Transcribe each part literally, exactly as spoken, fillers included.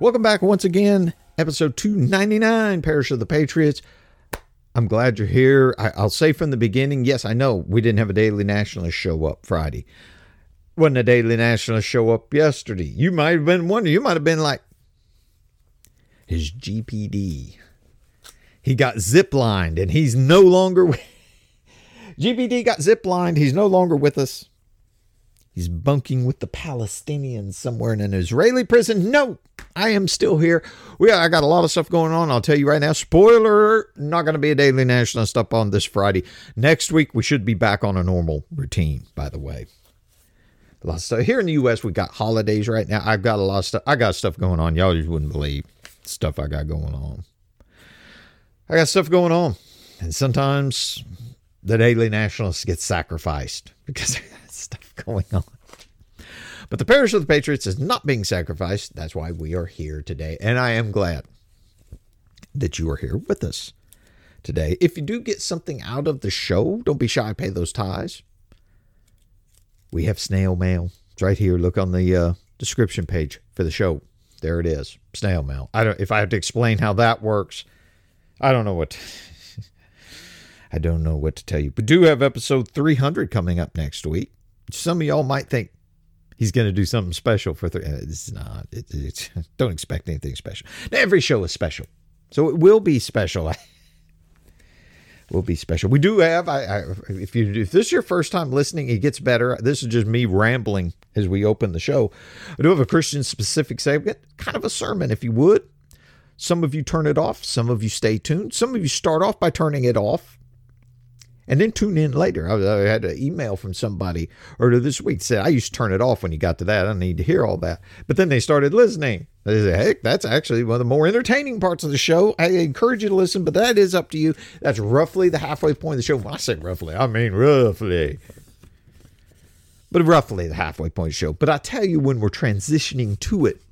Welcome back once again, episode two ninety-nine, Parish of the Patriots. I'm glad you're here. I, I'll say from the beginning, yes, I know we didn't have a Daily Nationalist show up Friday. Wasn't a Daily Nationalist show up yesterday. You might have been wondering, you might have been like, his G P D. He got ziplined and he's no longer with... G P D got ziplined. He's no longer with us. He's bunking with the Palestinians somewhere in an Israeli prison. No, I am still here. We I got a lot of stuff going on. I'll tell you right now. Spoiler, not going to be a Daily Nationalist up on this Friday. Next week, we should be back on a normal routine, by the way. A lot of stuff. Here in the U S, we got holidays right now. I've got a lot of stuff. I got stuff going on. Y'all just wouldn't believe stuff I got going on. I got stuff going on. And sometimes the Daily Nationalist gets sacrificed because stuff going on. But the Parish of the Patriots is not being sacrificed. That's why we are here today. And I am glad that you are here with us today. If you do get something out of the show, don't be shy. Pay those tithes. We have snail mail. It's right here. Look on the uh, description page for the show. There it is. Snail mail. I don't. If I have to explain how that works, I don't know what... I don't know what to tell you. But do have episode three hundred coming up next week. Some of y'all might think he's going to do something special for three. It's not. It, it's, don't expect anything special. Now, every show is special. So it will be special. will be special. We do have, I, I, if you if this is your first time listening, it gets better. This is just me rambling as we open the show. I do have a Christian-specific segment, kind of a sermon, if you would. Some of you turn it off. Some of you stay tuned. Some of you start off by turning it off. And then tune in later. I, I had an email from somebody earlier this week that said, I used to turn it off when you got to that. I don't need to hear all that. But then they started listening. They said, heck, that's actually one of the more entertaining parts of the show. I encourage you to listen, but that is up to you. That's roughly the halfway point of the show. When I say roughly, I mean roughly. But roughly the halfway point of the show. But I tell you, when we're transitioning to it,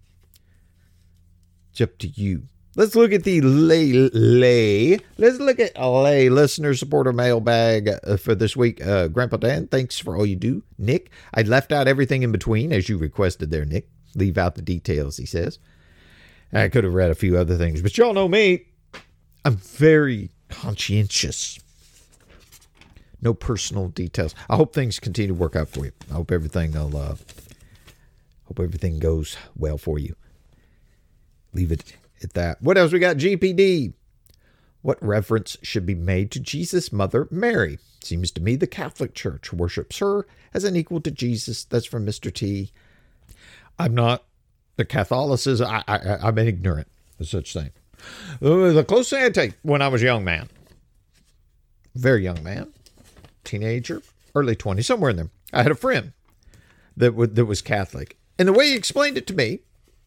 it's up to you. Let's look at the lay, lay. Let's look at lay listener supporter mailbag for this week. Uh, Grandpa Dan, thanks for all you do. Nick, I left out everything in between as you requested there, Nick. Leave out the details, he says. I could have read a few other things, but y'all know me. I'm very conscientious. No personal details. I hope things continue to work out for you. I hope everything will, uh, hope everything goes well for you. Leave it at that. What else we got? G P D. What reverence should be made to Jesus' mother, Mary? Seems to me the Catholic Church worships her as an equal to Jesus. That's from Mister T. I'm not the Catholicism. I, I, I'm ignorant of such thing. Uh, the closest thing I take when I was a young man, very young man, teenager, early twenties, somewhere in there. I had a friend that w- that was Catholic, and the way he explained it to me,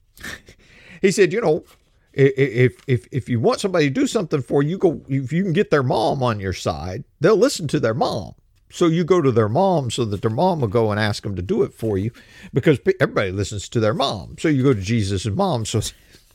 he said, you know, If if if you want somebody to do something for you, go. If you can get their mom on your side, they'll listen to their mom. So you go to their mom so that their mom will go and ask them to do it for you, because everybody listens to their mom. So you go to Jesus' mom. So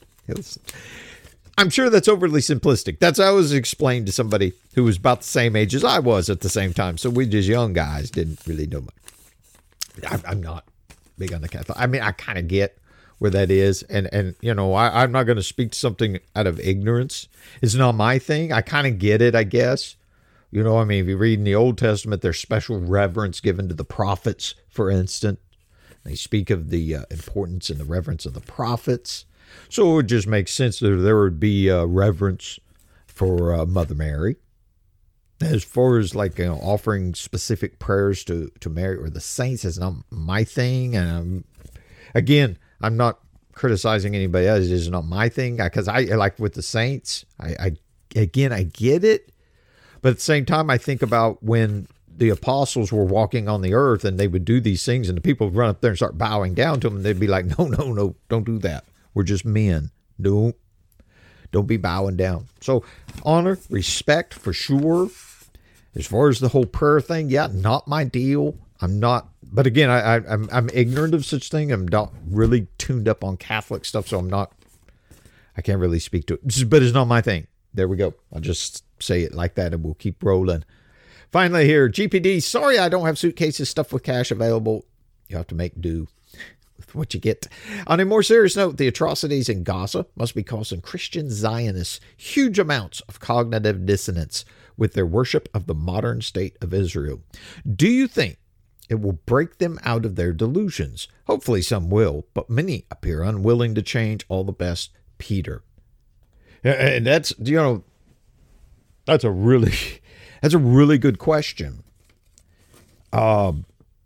I'm sure that's overly simplistic. That's how it was explained to somebody who was about the same age as I was at the same time. So we just young guys didn't really know much. I'm, I'm not big on the Catholic. I mean, I kind of get where that is. And, and you know, I, I'm not going to speak to something out of ignorance. It's not my thing. I kind of get it, I guess. You know, I mean, if you read in the Old Testament, there's special reverence given to the prophets, for instance. They speak of the uh, importance and the reverence of the prophets. So it would just make sense that there would be uh, reverence for uh, Mother Mary. As far as like, you know, offering specific prayers to, to Mary or the saints is not my thing. And um, again, I'm not criticizing anybody else. It's not my thing. Because I, I like with the saints, I, I again, I get it. But at the same time, I think about when the apostles were walking on the earth and they would do these things and the people would run up there and start bowing down to them. And they'd be like, no, no, no, don't do that. We're just men. Don't, don't be bowing down. So honor, respect for sure. As far as the whole prayer thing, yeah, not my deal. I'm not. But again, I, I, I'm I'm ignorant of such thing. I'm not really tuned up on Catholic stuff, so I'm not. I can't really speak to it. But it's not my thing. There we go. I'll just say it like that, and we'll keep rolling. Finally, here, G P D. Sorry, I don't have suitcases stuffed with cash available. You have to make do. with what you get. On a more serious note, the atrocities in Gaza must be causing Christian Zionists huge amounts of cognitive dissonance with their worship of the modern state of Israel. Do you think it will break them out of their delusions? Hopefully some will, but many appear unwilling to change. All the best, Peter. And that's, you know, that's a really, that's a really good question. Um,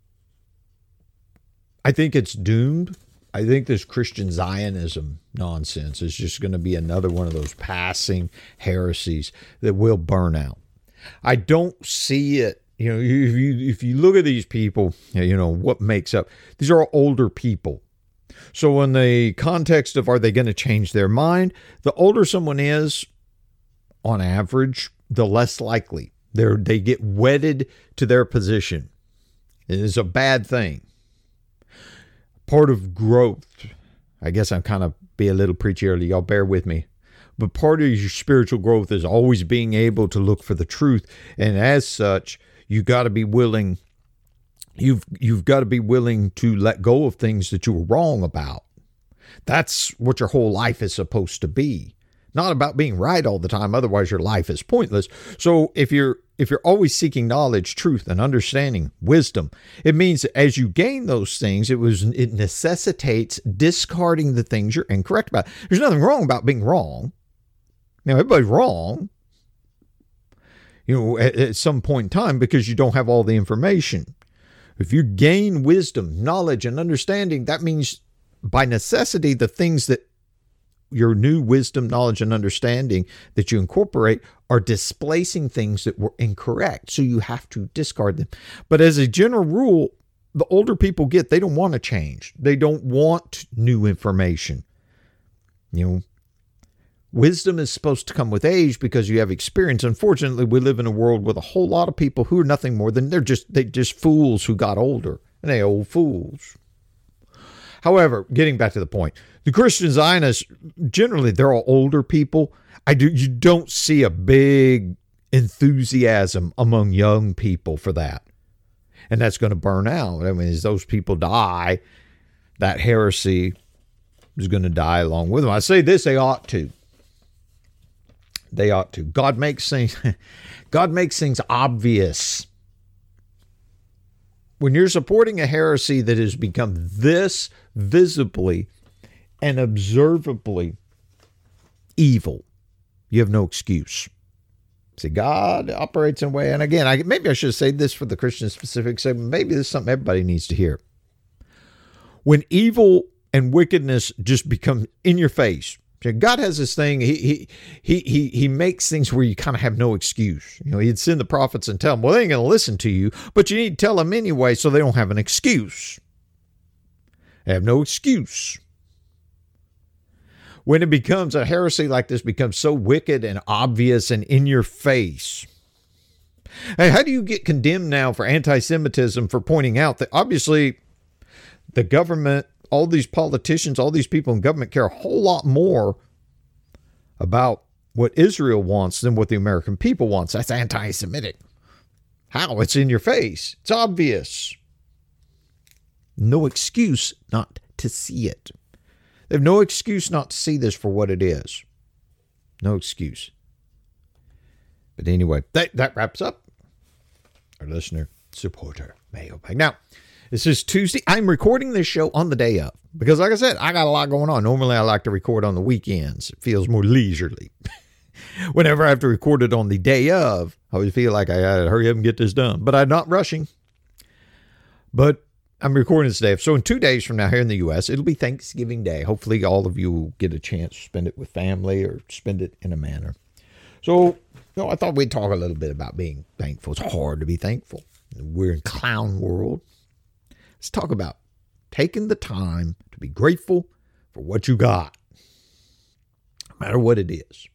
I think it's doomed. I think this Christian Zionism nonsense is just going to be another one of those passing heresies that will burn out. I don't see it. You know, if you, if you look at these people, you know, what makes up, these are older people. So in the context of, are they going to change their mind? The older someone is, on average, the less likely. They're, they get wedded to their position. It is a bad thing. Part of growth, I guess I'm kind of be a little preachy early, y'all bear with me. But part of your spiritual growth is always being able to look for the truth. And as such, you got to be willing, you've you've got to be willing to let go of things that you were wrong about. That's what your whole life is supposed to be. Not about being right all the time, otherwise your life is pointless. So if you're if you're always seeking knowledge, truth, and understanding, wisdom, it means that as you gain those things, it was it necessitates discarding the things you're incorrect about. There's nothing wrong about being wrong. Now, everybody's wrong, you know, at, at some point in time because you don't have all the information. If you gain wisdom, knowledge, and understanding, that means by necessity, the things that your new wisdom, knowledge, and understanding that you incorporate are displacing things that were incorrect. So you have to discard them. But as a general rule, the older people get, they don't want to change. They don't want new information. You know, wisdom is supposed to come with age because you have experience. Unfortunately, we live in a world with a whole lot of people who are nothing more than they're just they just fools who got older, and they old fools. However, getting back to the point, the Christian Zionists, generally, they're all older people. I do you don't see a big enthusiasm among young people for that, and that's going to burn out. I mean, as those people die, that heresy is going to die along with them. I say this: they ought to. They ought to. God makes things. God makes things obvious. When you're supporting a heresy that has become this visibly and observably evil, you have no excuse. See, God operates in a way, and again, I, maybe I should say this for the Christian specific segment. Maybe this is something everybody needs to hear. When evil and wickedness just become in your face, God has this thing. He he he he he makes things where you kind of have no excuse. You know, he'd send the prophets and tell them, well, they ain't going to listen to you, but you need to tell them anyway, so they don't have an excuse. They have no excuse. When it becomes a heresy like this, becomes so wicked and obvious and in your face. Hey, how do you get condemned now for anti-Semitism for pointing out that obviously the government, all these politicians, all these people in government care a whole lot more about what Israel wants than what the American people wants? That's anti-Semitic. How? It's in your face. It's obvious. No excuse not to see it. They have no excuse not to see this for what it is. No excuse. But anyway, that, that wraps up our listener supporter mailbag. Now, this is Tuesday. I'm recording this show on the day of because, like I said, I got a lot going on. Normally, I like to record on the weekends. It feels more leisurely. Whenever I have to record it on the day of, I always feel like I got to hurry up and get this done. But I'm not rushing. But I'm recording this day. So in two days from now here in the U S, it'll be Thanksgiving Day. Hopefully, all of you will get a chance to spend it with family or spend it in a manner. So, you know, I thought we'd talk a little bit about being thankful. It's hard to be thankful. We're in clown world. Let's talk about taking the time to be grateful for what you got, no matter what it is.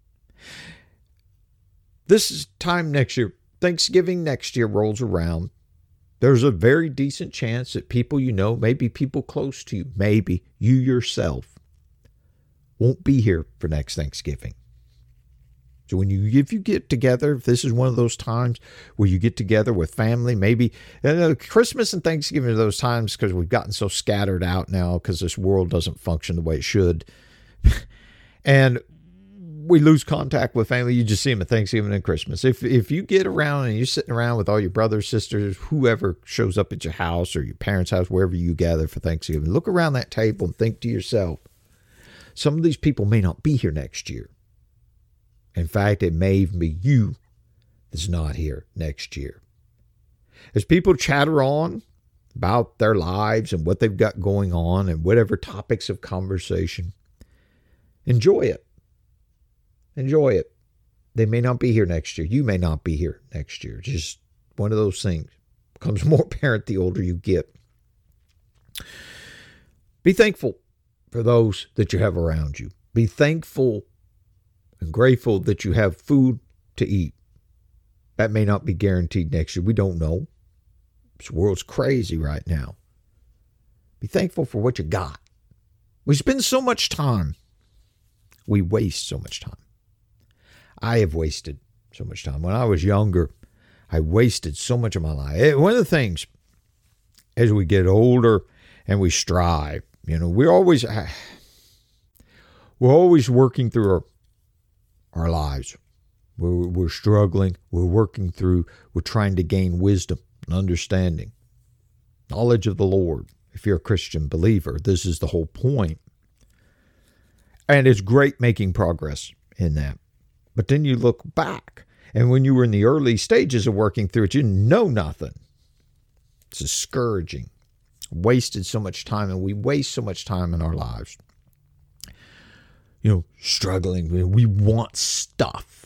This is time next year. Thanksgiving next year rolls around. There's a very decent chance that people you know, maybe people close to you, maybe you yourself, won't be here for next Thanksgiving. So when you, if you get together, if this is one of those times where you get together with family, maybe uh, Christmas and Thanksgiving are those times because we've gotten so scattered out now because this world doesn't function the way it should. And we lose contact with family. You just see them at Thanksgiving and Christmas. If if you get around and you're sitting around with all your brothers, sisters, whoever shows up at your house or your parents' house, wherever you gather for Thanksgiving, look around that table and think to yourself, some of these people may not be here next year. In fact, it may even be you that's not here next year. As people chatter on about their lives and what they've got going on and whatever topics of conversation, enjoy it. Enjoy it. They may not be here next year. You may not be here next year. Just one of those things. Becomes more apparent the older you get. Be thankful for those that you have around you. Be thankful and grateful that you have food to eat. That may not be guaranteed next year. We don't know. This world's crazy right now. Be thankful for what you got. We spend so much time. We waste so much time. I have wasted so much time. When I was younger, I wasted so much of my life. One of the things, as we get older and we strive, you know, we're always, we're always working through our, our lives. We're, we're struggling. We're working through, we're trying to gain wisdom and understanding, knowledge of the Lord. If you're a Christian believer, this is the whole point. And it's great making progress in that. But then you look back, and when you were in the early stages of working through it, you know nothing. It's discouraging. Wasted so much time, and we waste so much time in our lives. You know, struggling. We want stuff.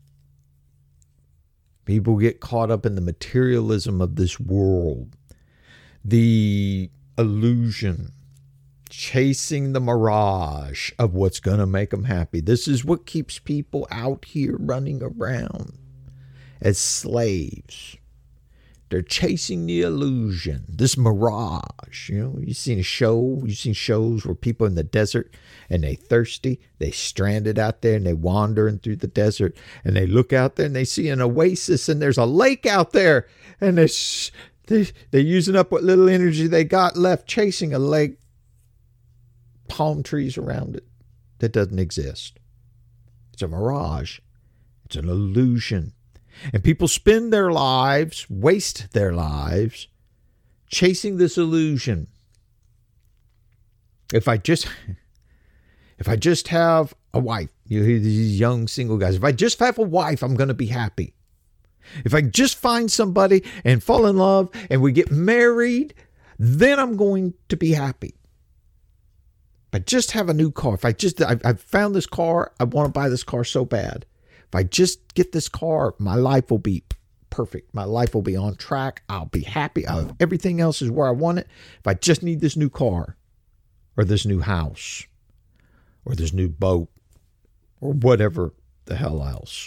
People get caught up in the materialism of this world, the illusion, chasing the mirage of what's going to make them happy. This is what keeps people out here running around as slaves. They're chasing the illusion, this mirage. You know, you've seen a show, you've seen shows where people in the desert and they thirsty, they stranded out there and they wandering through the desert and they look out there and they see an oasis and there's a lake out there and they're, they, they're using up what little energy they got left chasing a lake. Palm trees around it that doesn't exist. It's a mirage. It's an illusion. And people spend their lives, waste their lives, chasing this illusion. If I just, if I just have a wife, you hear these young single guys, if I just have a wife, I'm going to be happy. If I just find somebody and fall in love and we get married, then I'm going to be happy. If I just have a new car, if I just, I've, I've found this car, I want to buy this car so bad. If I just get this car, my life will be perfect. My life will be on track. I'll be happy. I'll, everything else is where I want it. If I just need this new car or this new house or this new boat or whatever the hell else.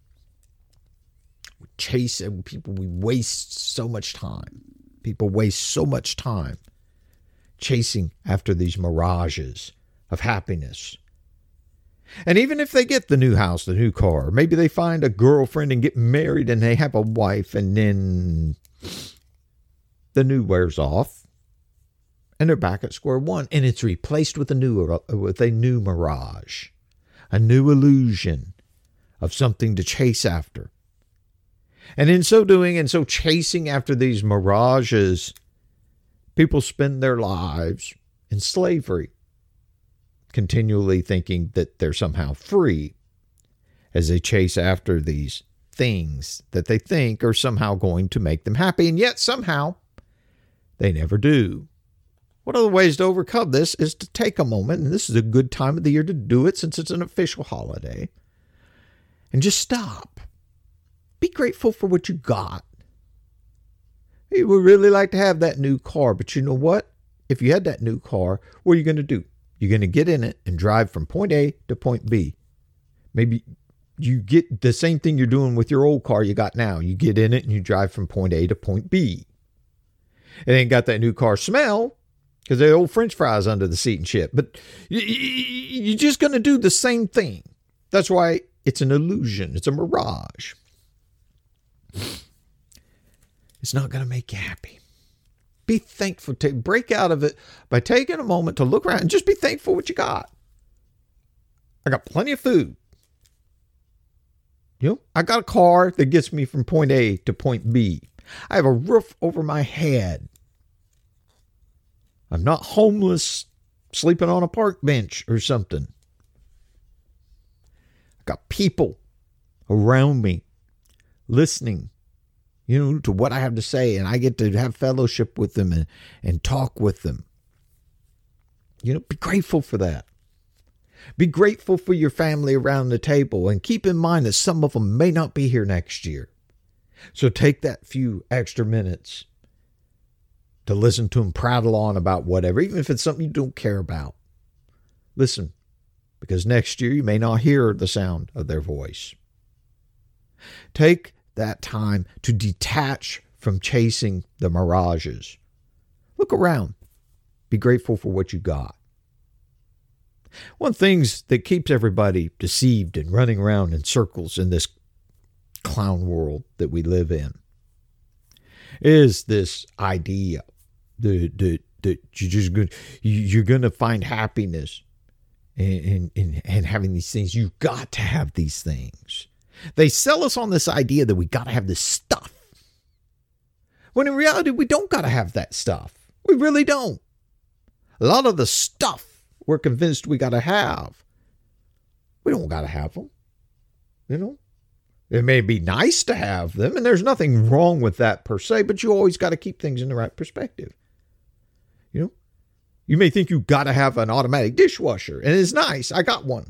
We chase people. We waste so much time. People waste so much time chasing after these mirages of happiness. And even if they get the new house, the new car, maybe they find a girlfriend and get married and they have a wife and then the new wears off and they're back at square one and it's replaced with a new, with a new mirage, a new illusion of something to chase after. And in so doing and so chasing after these mirages, people spend their lives in slavery, continually thinking that they're somehow free as they chase after these things that they think are somehow going to make them happy. And yet somehow they never do. One of the ways to overcome this is to take a moment, and this is a good time of the year to do it since it's an official holiday, and just stop. Be grateful for what you got. You would really like to have that new car, but you know what? If you had that new car, what are you going to do? You're going to get in it and drive from point A to point B. Maybe you get the same thing you're doing with your old car you got now. You get in it and you drive from point A to point B. It ain't got that new car smell because there are old French fries under the seat and shit. But you're just going to do the same thing. That's why It's an illusion. It's a mirage. It's not going to make you happy. Be thankful. To break out of it by taking a moment to look around and just be thankful what you got. I got plenty of food. You know, I got a car that gets me from point A to point B. I have a roof over my head. I'm not homeless, sleeping on a park bench or something. I got people around me listening, you know, to what I have to say, and I get to have fellowship with them and, and talk with them. You know, be grateful for that. Be grateful for your family around the table, and keep in mind that some of them may not be here next year. So take that few extra minutes to listen to them prattle on about whatever, even if it's something you don't care about. Listen, because next year you may not hear the sound of their voice. Take that time to detach from chasing the mirages. Look around. Be grateful for what you got. One of the things that keeps everybody deceived and running around in circles in this clown world that we live in is this idea that, that, that you're just going you're going to find happiness in, in, in having these things. You've got to have these things. They sell us on this idea that we got to have this stuff, when in reality we don't got to have that stuff. We really don't. A lot of the stuff we're convinced we got to have, we don't got to have them. You know, it may be nice to have them, and there's nothing wrong with that per se, but you always got to keep things in the right perspective. You know, you may think you got to have an automatic dishwasher, and it's nice. I got one.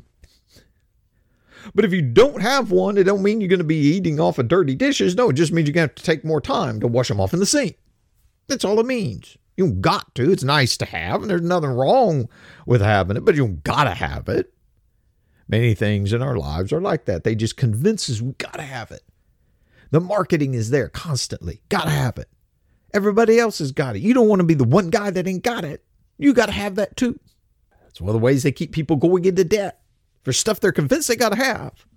But if you don't have one, it don't mean you're going to be eating off of dirty dishes. No, it just means you're going to have to take more time to wash them off in the sink. That's all it means. You don't got to. It's nice to have, and there's nothing wrong with having it, but you don't got to have it. Many things in our lives are like that. They just convince us we got to have it. The marketing is there constantly. Got to have it. Everybody else has got it. You don't want to be the one guy that ain't got it. You got to have that too. That's one of the ways they keep people going into debt for stuff they're convinced they got to have.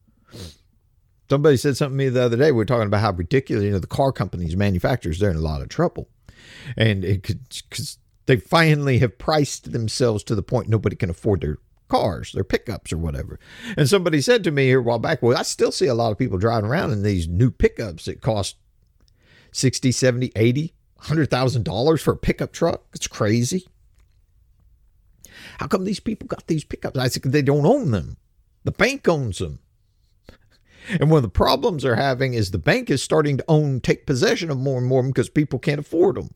Somebody said something to me the other day. We were talking about how ridiculous, you know, the car companies, manufacturers, they're in a lot of trouble. And it could, because they finally have priced themselves to the point nobody can afford their cars, their pickups or whatever. And somebody said to me here a while back, well, I still see a lot of people driving around in these new pickups that cost sixty, seventy, eighty, one hundred thousand dollars for a pickup truck. It's crazy. How come these people got these pickups? I said, they don't own them. The bank owns them. And one of the problems they're having is the bank is starting to own, take possession of more and more because people can't afford them.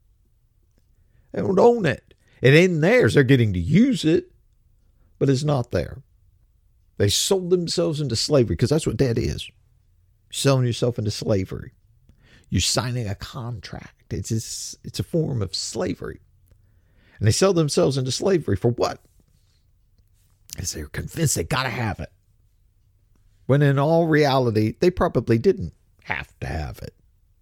They don't own it. It ain't theirs. They're getting to use it, but it's not there. They sold themselves into slavery, because that's what debt is. You're selling yourself into slavery. You're signing a contract. It's, it's, it's a form of slavery. And they sell themselves into slavery for what? Because they're convinced they got to have it. When in all reality, they probably didn't have to have it.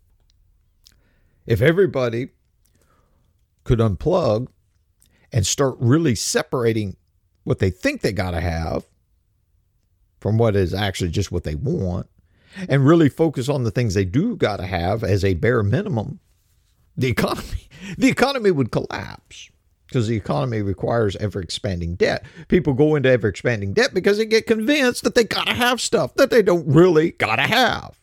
If everybody could unplug and start really separating what they think they got to have from what is actually just what they want, and really focus on the things they do got to have as a bare minimum, the economy, the economy would collapse. Because the economy requires ever-expanding debt. People go into ever-expanding debt because they get convinced that they got to have stuff that they don't really got to have.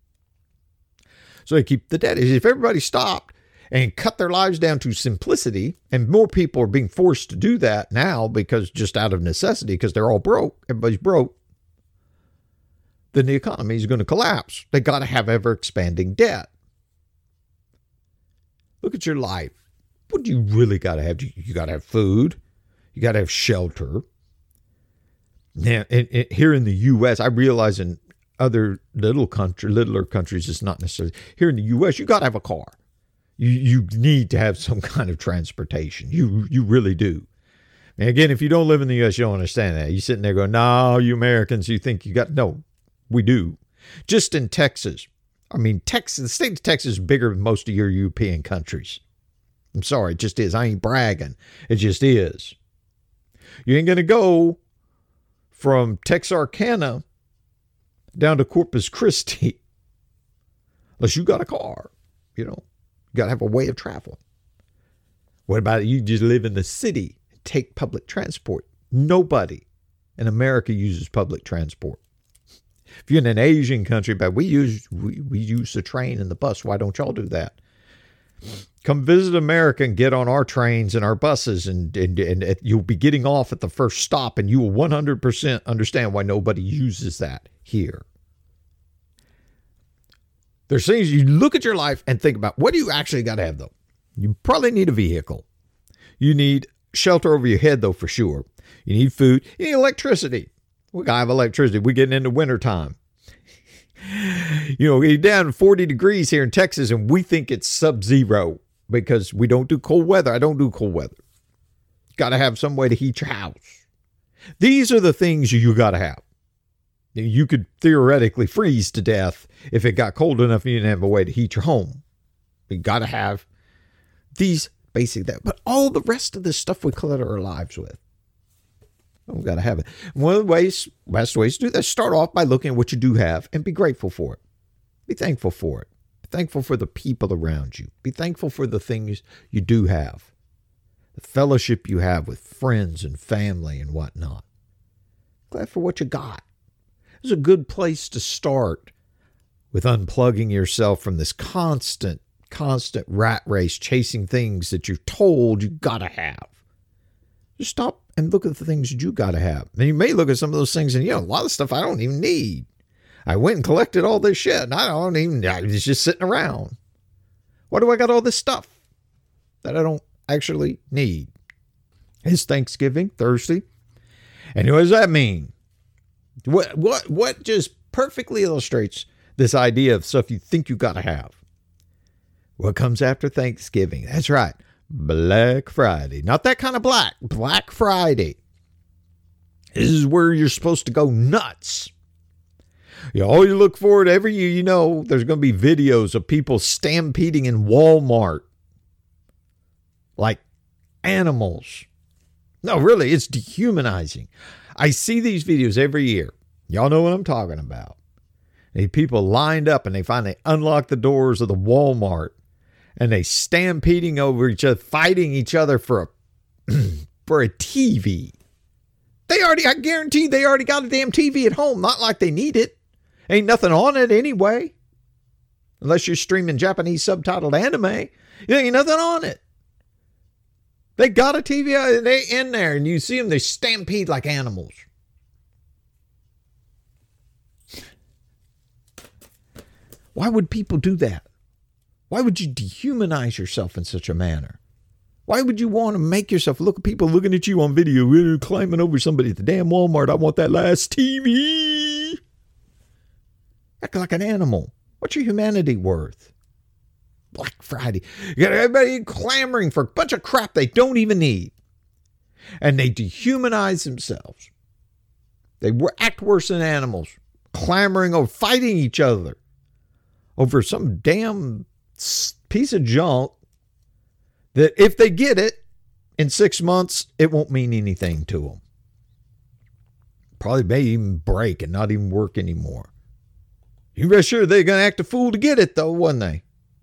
So they keep the debt. If everybody stopped and cut their lives down to simplicity, and more people are being forced to do that now because just out of necessity, because they're all broke, everybody's broke, then the economy is going to collapse. They got to have ever-expanding debt. Look at your life. What do you really got to have? You, you got to have food. You got to have shelter. Now, in, in, here in the U S, I realize in other little country, littler countries, it's not necessarily. Here in the U S, you got to have a car. You you need to have some kind of transportation. You you really do. And again, if you don't live in the U S, you don't understand that. You're sitting there going, no, you Americans, you think you got, no, we do. Just in Texas. I mean, Texas, the state of Texas is bigger than most of your European countries. I'm sorry, it just is. I ain't bragging. It just is. You ain't going to go from Texarkana down to Corpus Christi. Unless you got a car, you know, you got to have a way of travel. What about you just live in the city and take public transport? Nobody in America uses public transport. If you're in an Asian country, but we use we, we use the train and the bus. Why don't y'all do that? Come visit America and get on our trains and our buses, and, and, and you'll be getting off at the first stop, and you will one hundred percent understand why nobody uses that here. There's things you look at your life and think about, what do you actually got to have, though? You probably need a vehicle. You need shelter over your head, though, for sure. You need food. You need electricity. We got to have electricity. We're getting into wintertime. You know, we're down forty degrees here in Texas, and we think it's sub-zero because we don't do cold weather. I don't do cold weather. Got to have some way to heat your house. These are the things you got to have. You could theoretically freeze to death if it got cold enough and you didn't have a way to heat your home. You got to have these basic that, but all the rest of this stuff we clutter our lives with. We've got to have it. One of the ways, best ways to do that, start off by looking at what you do have and be grateful for it. Be thankful for it. Be thankful for the people around you. Be thankful for the things you do have. The fellowship you have with friends and family and whatnot. Glad for what you got. It's a good place to start with unplugging yourself from this constant, constant rat race, chasing things that you're told you got to have. Just stop and look at the things that you got to have. And you may look at some of those things and, you know, a lot of stuff I don't even need. I went and collected all this shit and I don't even, it's just sitting around. Why do I got all this stuff that I don't actually need? It's Thanksgiving, Thursday. And what does that mean? What, what, what just perfectly illustrates this idea of stuff you think you got to have? What comes after Thanksgiving? That's right. Black Friday. Not that kind of black. Black Friday. This is where you're supposed to go nuts. You always look forward every year. You know, there's going to be videos of people stampeding in Walmart like animals. No, really, it's dehumanizing. I see these videos every year. Y'all know what I'm talking about. And people lined up and they finally unlock the doors of the Walmart. And they stampeding over each other, fighting each other for a for a T V. They already, I guarantee they already got a damn T V at home. Not like they need it. Ain't nothing on it anyway. Unless you're streaming Japanese subtitled anime. There ain't nothing on it. They got a T V and they in there and you see them, they stampede like animals. Why would people do that? Why would you dehumanize yourself in such a manner? Why would you want to make yourself look at people looking at you on video, really climbing over somebody at the damn Walmart? I want that last T V. Act like an animal. What's your humanity worth? Black Friday. You got everybody clamoring for a bunch of crap they don't even need. And they dehumanize themselves. They act worse than animals. Clamoring over, fighting each other over some damn piece of junk that if they get it in six months, it won't mean anything to them. Probably may even break and not even work anymore. You rest sure they're going to act a fool to get it though, wouldn't they?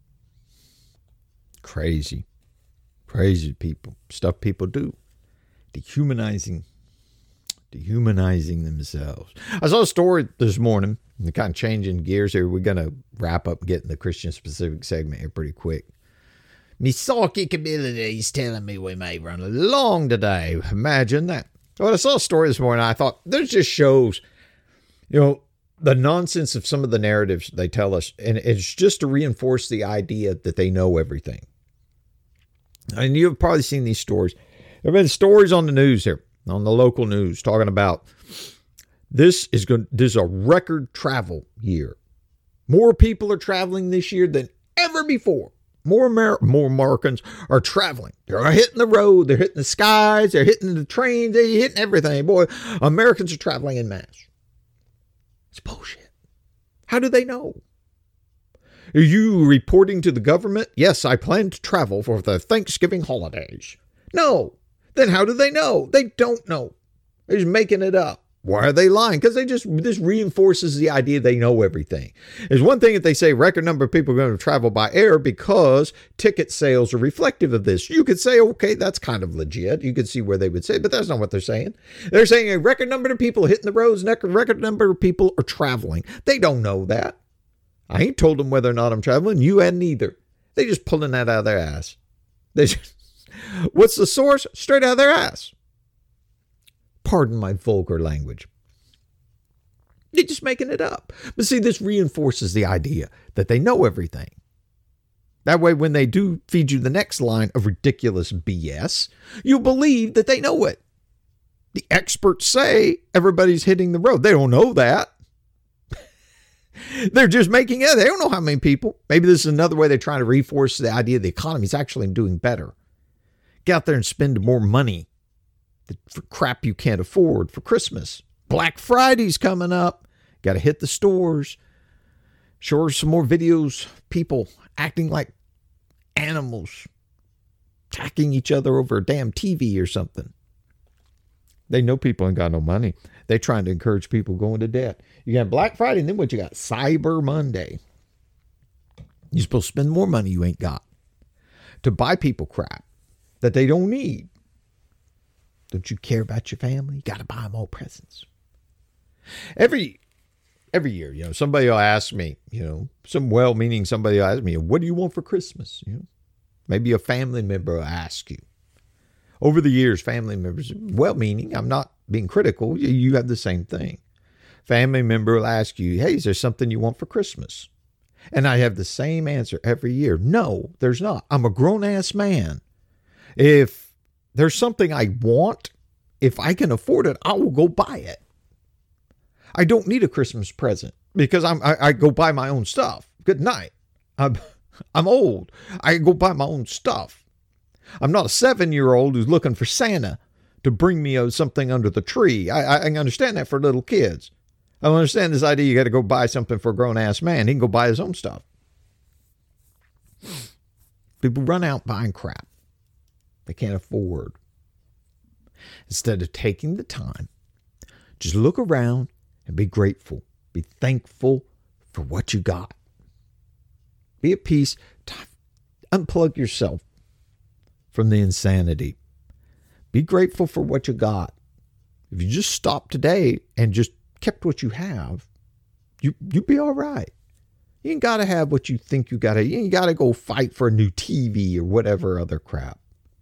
Crazy. Crazy people. Stuff people do. Dehumanizing. Dehumanizing themselves. I saw a story this morning. And kind of changing gears here. We're going to wrap up getting the Christian specific segment here pretty quick. Me psychic abilities telling me we may run along today. Imagine that. Well, I saw a story this morning. I thought this just shows, you know, the nonsense of some of the narratives they tell us. And it's just to reinforce the idea that they know everything. And you've probably seen these stories. There have been stories on the news here, on the local news, talking about This is going. This is a record travel year. More people are traveling this year than ever before. More Amer- more Americans are traveling. They're hitting the road. They're hitting the skies. They're hitting the trains. They're hitting everything. Boy, Americans are traveling en masse. It's bullshit. How do they know? Are you reporting to the government? Yes, I plan to travel for the Thanksgiving holidays. No. Then how do they know? They don't know. They're just making it up. Why are they lying? Because they just, this reinforces the idea they know everything. There's one thing if they say record number of people are going to travel by air because ticket sales are reflective of this. You could say, okay, that's kind of legit. You could see where they would say, but that's not what they're saying. They're saying a record number of people hitting the roads, and a record number of people are traveling. They don't know that. I ain't told them whether or not I'm traveling. You hadn't either. They just pulling that out of their ass. They just, what's the source? Straight out of their ass. Pardon my vulgar language. They're just making it up. But see, this reinforces the idea that they know everything. That way, when they do feed you the next line of ridiculous B S, you believe that they know it. The experts say everybody's hitting the road. They don't know that. They're just making it. They don't know how many people. Maybe this is another way they're trying to reinforce the idea the economy is actually doing better. Get out there and spend more money for crap you can't afford for Christmas. Black Friday's coming up. Got to hit the stores. Show some more videos. People acting like animals. Attacking each other over a damn T V or something. They know people ain't got no money. They're trying to encourage people going to debt. You got Black Friday, and then what you got? Cyber Monday. You're supposed to spend more money you ain't got to buy people crap that they don't need. Don't you care about your family? You got to buy them all presents. Every every year, you know, somebody will ask me, you know, some well-meaning somebody will ask me, what do you want for Christmas? You know, maybe a family member will ask you. Over the years, family members, well-meaning, I'm not being critical, you have the same thing. Family member will ask you, hey, is there something you want for Christmas? And I have the same answer every year. No, there's not. I'm a grown-ass man. If there's something I want, if I can afford it, I will go buy it. I don't need a Christmas present because I'm, I, I go buy my own stuff. Good night. I'm, I'm old. I go buy my own stuff. I'm not a seven-year-old who's looking for Santa to bring me something under the tree. I, I understand that for little kids. I don't understand this idea you got to go buy something for a grown-ass man. He can go buy his own stuff. People run out buying crap they can't afford. Instead of taking the time, just look around and be grateful. Be thankful for what you got. Be at peace. Unplug yourself from the insanity. Be grateful for what you got. If you just stop today and just kept what you have, you you'd be all right. You ain't got to have what you think you got to. You ain't got to go fight for a new T V or whatever other crap.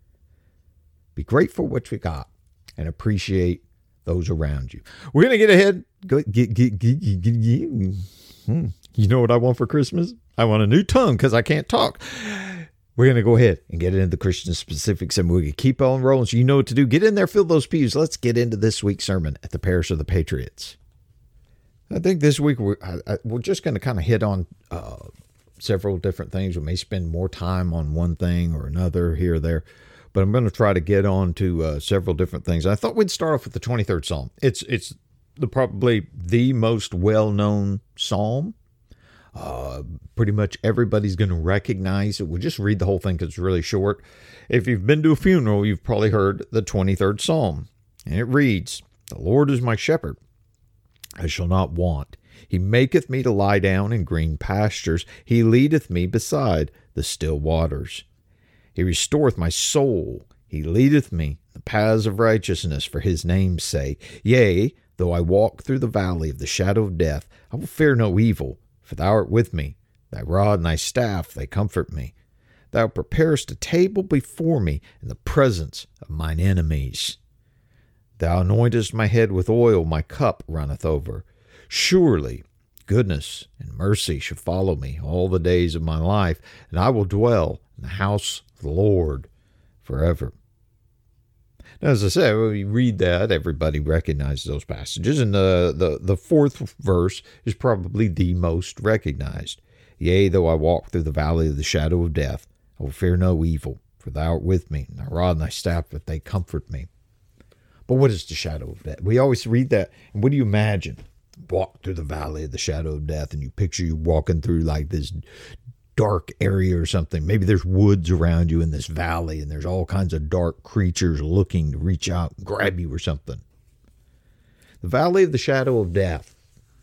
Be grateful for what you got and appreciate those around you. We're going to get ahead. Go, get, get, get, get, get, get. Hmm. You know what I want for Christmas? I want a new tongue because I can't talk. We're going to go ahead and get into the Christian specifics, and we're going to keep on rolling. So you know what to do. Get in there, fill those pews. Let's get into this week's sermon at the Parish of the Patriots. I think this week we're, I, I, we're just going to kind of hit on uh, several different things. We may spend more time on one thing or another here or there, but I'm going to try to get on to uh, several different things. I thought we'd start off with the twenty-third Psalm. It's it's the probably the most well-known psalm. Uh, pretty much everybody's going to recognize it. We'll just read the whole thing because it's really short. If you've been to a funeral, you've probably heard the twenty-third Psalm. And it reads, "The Lord is my shepherd. I shall not want. He maketh me to lie down in green pastures. He leadeth me beside the still waters. He restoreth my soul. He leadeth me in the paths of righteousness for his name's sake. Yea, though I walk through the valley of the shadow of death, I will fear no evil, for thou art with me. Thy rod and thy staff, they comfort me. Thou preparest a table before me in the presence of mine enemies. Thou anointest my head with oil, my cup runneth over. Surely goodness and mercy shall follow me all the days of my life, and I will dwell in the house of the Lord forever." Now, as I said, when we read that, everybody recognizes those passages, and the, the, the fourth verse is probably the most recognized. "Yea, though I walk through the valley of the shadow of death, I will fear no evil, for thou art with me, and thy rod and thy staff, that they comfort me." But what is the shadow of death? We always read that, and what do you imagine? Walk through the valley of the shadow of death, and you picture you walking through like this dark area or something. Maybe there's woods around you in this valley, and there's all kinds of dark creatures looking to reach out and grab you or something. The valley of the shadow of death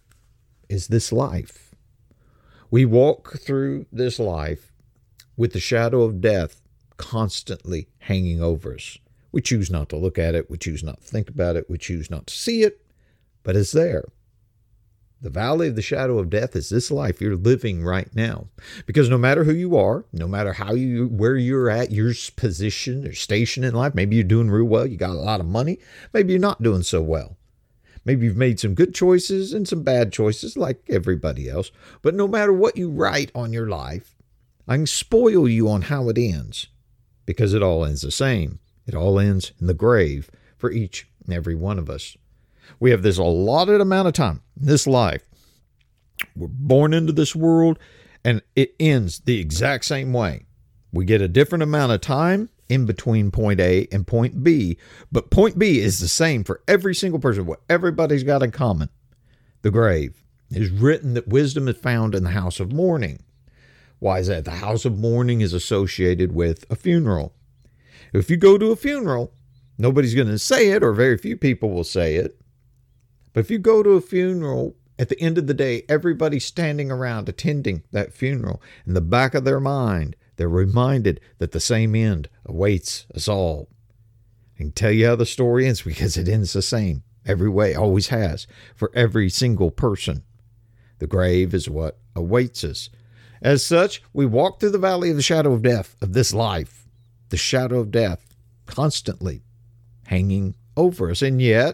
is this life. We walk through this life with the shadow of death constantly hanging over us. We choose not to look at it. We choose not to think about it. We choose not to see it, but it's there. The valley of the shadow of death is this life you're living right now. Because no matter who you are, no matter how you, where you're at, your position or station in life, maybe you're doing real well, you got a lot of money, maybe you're not doing so well. Maybe you've made some good choices and some bad choices like everybody else. But no matter what you write on your life, I can spoil you on how it ends. Because it all ends the same. It all ends in the grave for each and every one of us. We have this allotted amount of time in this life. We're born into this world and it ends the exact same way. We get a different amount of time in between point A and point B, but point B is the same for every single person. What everybody's got in common, the grave. It is written that wisdom is found in the house of mourning. Why is that? The house of mourning is associated with a funeral. If you go to a funeral, nobody's going to say it, or very few people will say it. But if you go to a funeral, at the end of the day, everybody's standing around attending that funeral. In the back of their mind, they're reminded that the same end awaits us all. I can tell you how the story ends because it ends the same every way, always has, for every single person. The grave is what awaits us. As such, we walk through the valley of the shadow of death of this life, the shadow of death constantly hanging over us. And yet,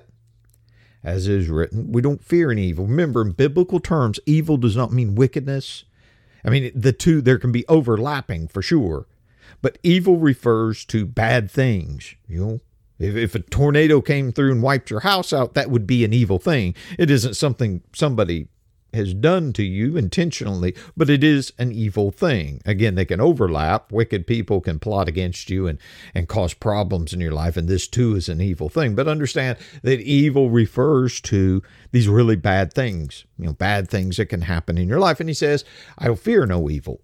as is written, we don't fear any evil. Remember, in biblical terms, evil does not mean wickedness. I mean, the two, there can be overlapping for sure. But evil refers to bad things. You know, if, if a tornado came through and wiped your house out, that would be an evil thing. It isn't something somebody has done to you intentionally, but it is an evil thing. Again, they can overlap. Wicked people can plot against you and, and cause problems in your life, and this too is an evil thing. But understand that evil refers to these really bad things, you know, bad things that can happen in your life. And he says, I will fear no evil.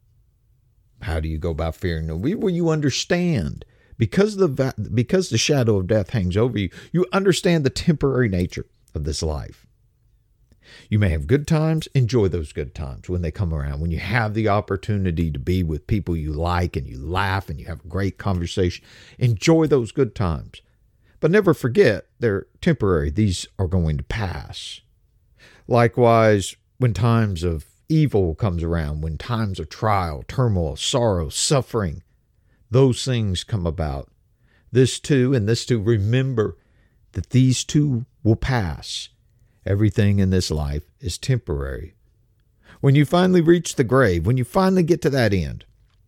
How do you go about fearing no evil? Well, you understand. Because the, because the shadow of death hangs over you, you understand the temporary nature of this life. You may have good times. Enjoy those good times when they come around. When you have the opportunity to be with people you like and you laugh and you have a great conversation, enjoy those good times. But never forget they're temporary. These are going to pass. Likewise, when times of evil comes around, when times of trial, turmoil, sorrow, suffering, those things come about. This too, and this too, remember that these too will pass. Everything in this life is temporary. When you finally reach the grave, when you finally get to that end,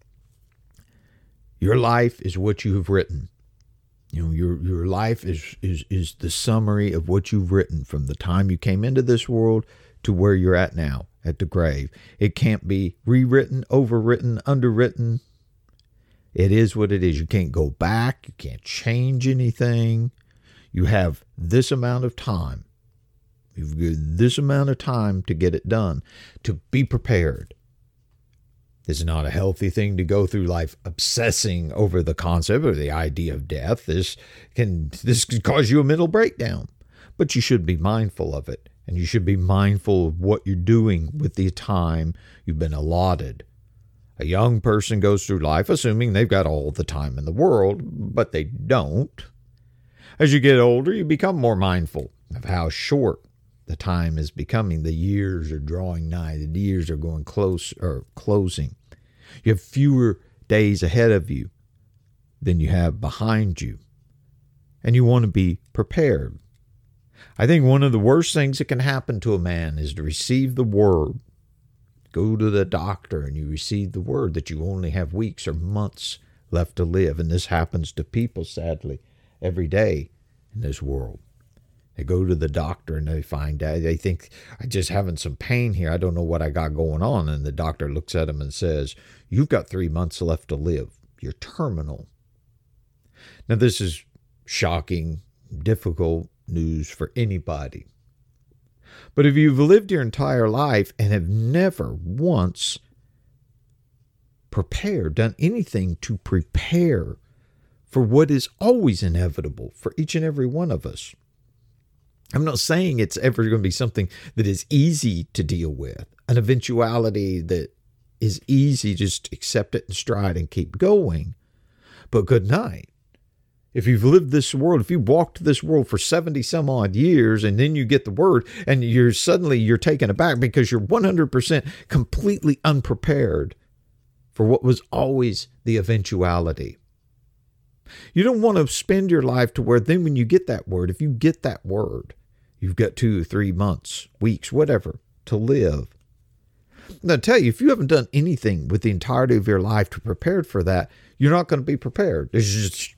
your life is what you have written. You know, your your life is is is the summary of what you've written from the time you came into this world to where you're at now, at the grave. It can't be rewritten, overwritten, underwritten. It is what it is. You can't go back. You can't change anything. You have this amount of time. You've got this amount of time to get it done, to be prepared. It's not a healthy thing to go through life obsessing over the concept or the idea of death. This can this can cause you a mental breakdown. But you should be mindful of it, and you should be mindful of what you're doing with the time you've been allotted. A young person goes through life assuming they've got all the time in the world, but they don't. As you get older, you become more mindful of how short the time is becoming. The years are drawing nigh. The years are going close or closing. You have fewer days ahead of you than you have behind you. And you want to be prepared. I think one of the worst things that can happen to a man is to receive the word. Go to the doctor and you receive the word that you only have weeks or months left to live. And this happens to people, sadly, every day in this world. They go to the doctor and they find out, they think, I'm just having some pain here. I don't know what I got going on. And the doctor looks at them and says, you've got three months left to live. You're terminal. Now, this is shocking, difficult news for anybody. But if you've lived your entire life and have never once prepared, done anything to prepare for what is always inevitable for each and every one of us, I'm not saying it's ever going to be something that is easy to deal with, an eventuality that is easy, just accept it in stride and keep going. But good night. If you've lived this world, if you walked this world for seventy some odd years, and then you get the word and you're suddenly you're taken aback because you're one hundred percent completely unprepared for what was always the eventuality. You don't want to spend your life to where then when you get that word, if you get that word, you've got two or three months, weeks, whatever, to live. Now, I tell you, if you haven't done anything with the entirety of your life to prepare for that, you're not going to be prepared. There's just,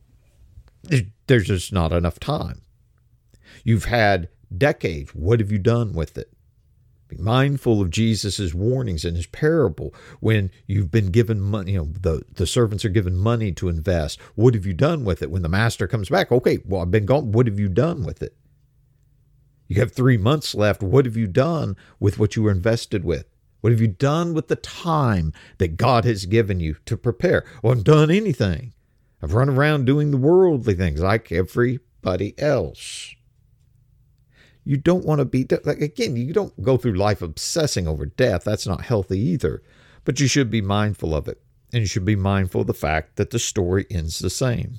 there's just not enough time. You've had decades. What have you done with it? Be mindful of Jesus's warnings in his parable when you've been given money, you know, the, the servants are given money to invest. What have you done with it? When the master comes back, okay, well, I've been gone. What have you done with it? You have three months left. What have you done with what you were invested with? What have you done with the time that God has given you to prepare? Well, I haven't done anything. I've run around doing the worldly things like everybody else. You don't want to be, like, again, you don't go through life obsessing over death. That's not healthy either. But you should be mindful of it. And you should be mindful of the fact that the story ends the same.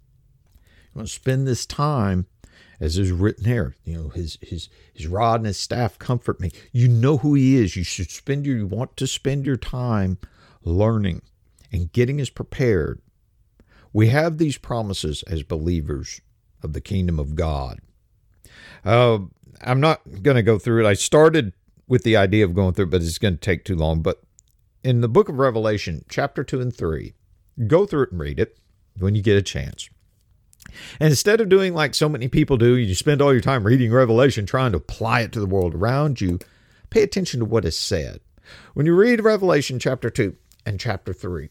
You want to spend this time, as is written here, you know, his his his rod and his staff comfort me. You know who he is. You should spend your, you want to spend your time learning and getting as prepared. We have these promises as believers of the kingdom of God. Uh, I'm not going to go through it. I started with the idea of going through it, but it's going to take too long. But in the book of Revelation, chapter two and three, go through it and read it when you get a chance. And instead of doing like so many people do, you spend all your time reading Revelation, trying to apply it to the world around you, pay attention to what is said. When you read Revelation chapter two and chapter three,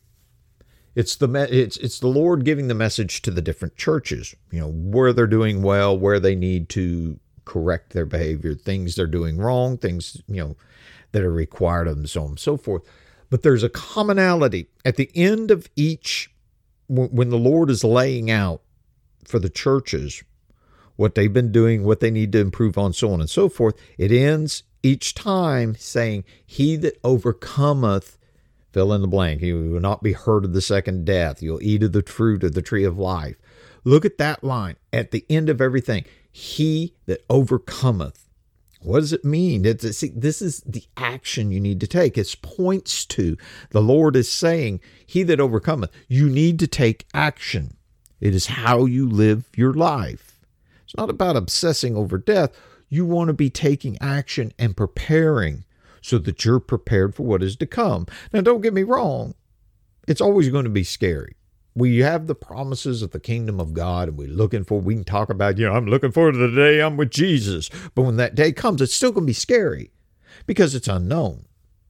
It's the it's it's the Lord giving the message to the different churches, you know, where they're doing well, where they need to correct their behavior, things they're doing wrong, things, you know, that are required of them, so on and so forth. But there's a commonality at the end of each, when the Lord is laying out for the churches what they've been doing, what they need to improve on, so on and so forth. It ends each time saying, "He that overcometh," fill in the blank, "you will not be hurt of the second death. You'll eat of the fruit of the tree of life." Look at that line at the end of everything. He that overcometh. What does it mean? It's, see, this is the action you need to take. It points to the Lord is saying, he that overcometh. You need to take action. It is how you live your life. It's not about obsessing over death. You want to be taking action and preparing so that you're prepared for what is to come. Now, don't get me wrong. It's always going to be scary. We have the promises of the kingdom of God, and we're looking for, we can talk about, you know, I'm looking forward to the day I'm with Jesus. But when that day comes, it's still going to be scary because it's unknown.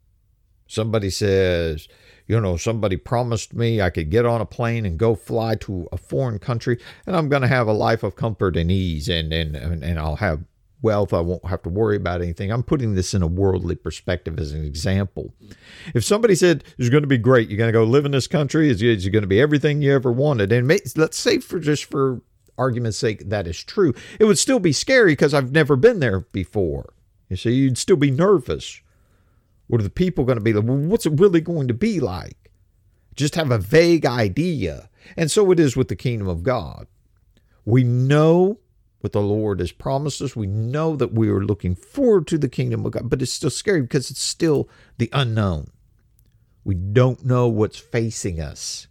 Somebody says, you know, somebody promised me I could get on a plane and go fly to a foreign country, and I'm going to have a life of comfort and ease, and, and, and, and I'll have wealth. I won't have to worry about anything. I'm putting this in a worldly perspective as an example. If somebody said it's going to be great, you're going to go live in this country, it's, it's going to be everything you ever wanted, and may, let's say for just for argument's sake that is true, it would still be scary because I've never been there before. You see, you'd still be nervous. What are the people going to be like? Well, what's it really going to be like? Just have a vague idea. And so it is with the kingdom of God. We know what the Lord has promised us. We know that we are looking forward to the kingdom of God, but it's still scary because it's still the unknown. We don't know what's facing us.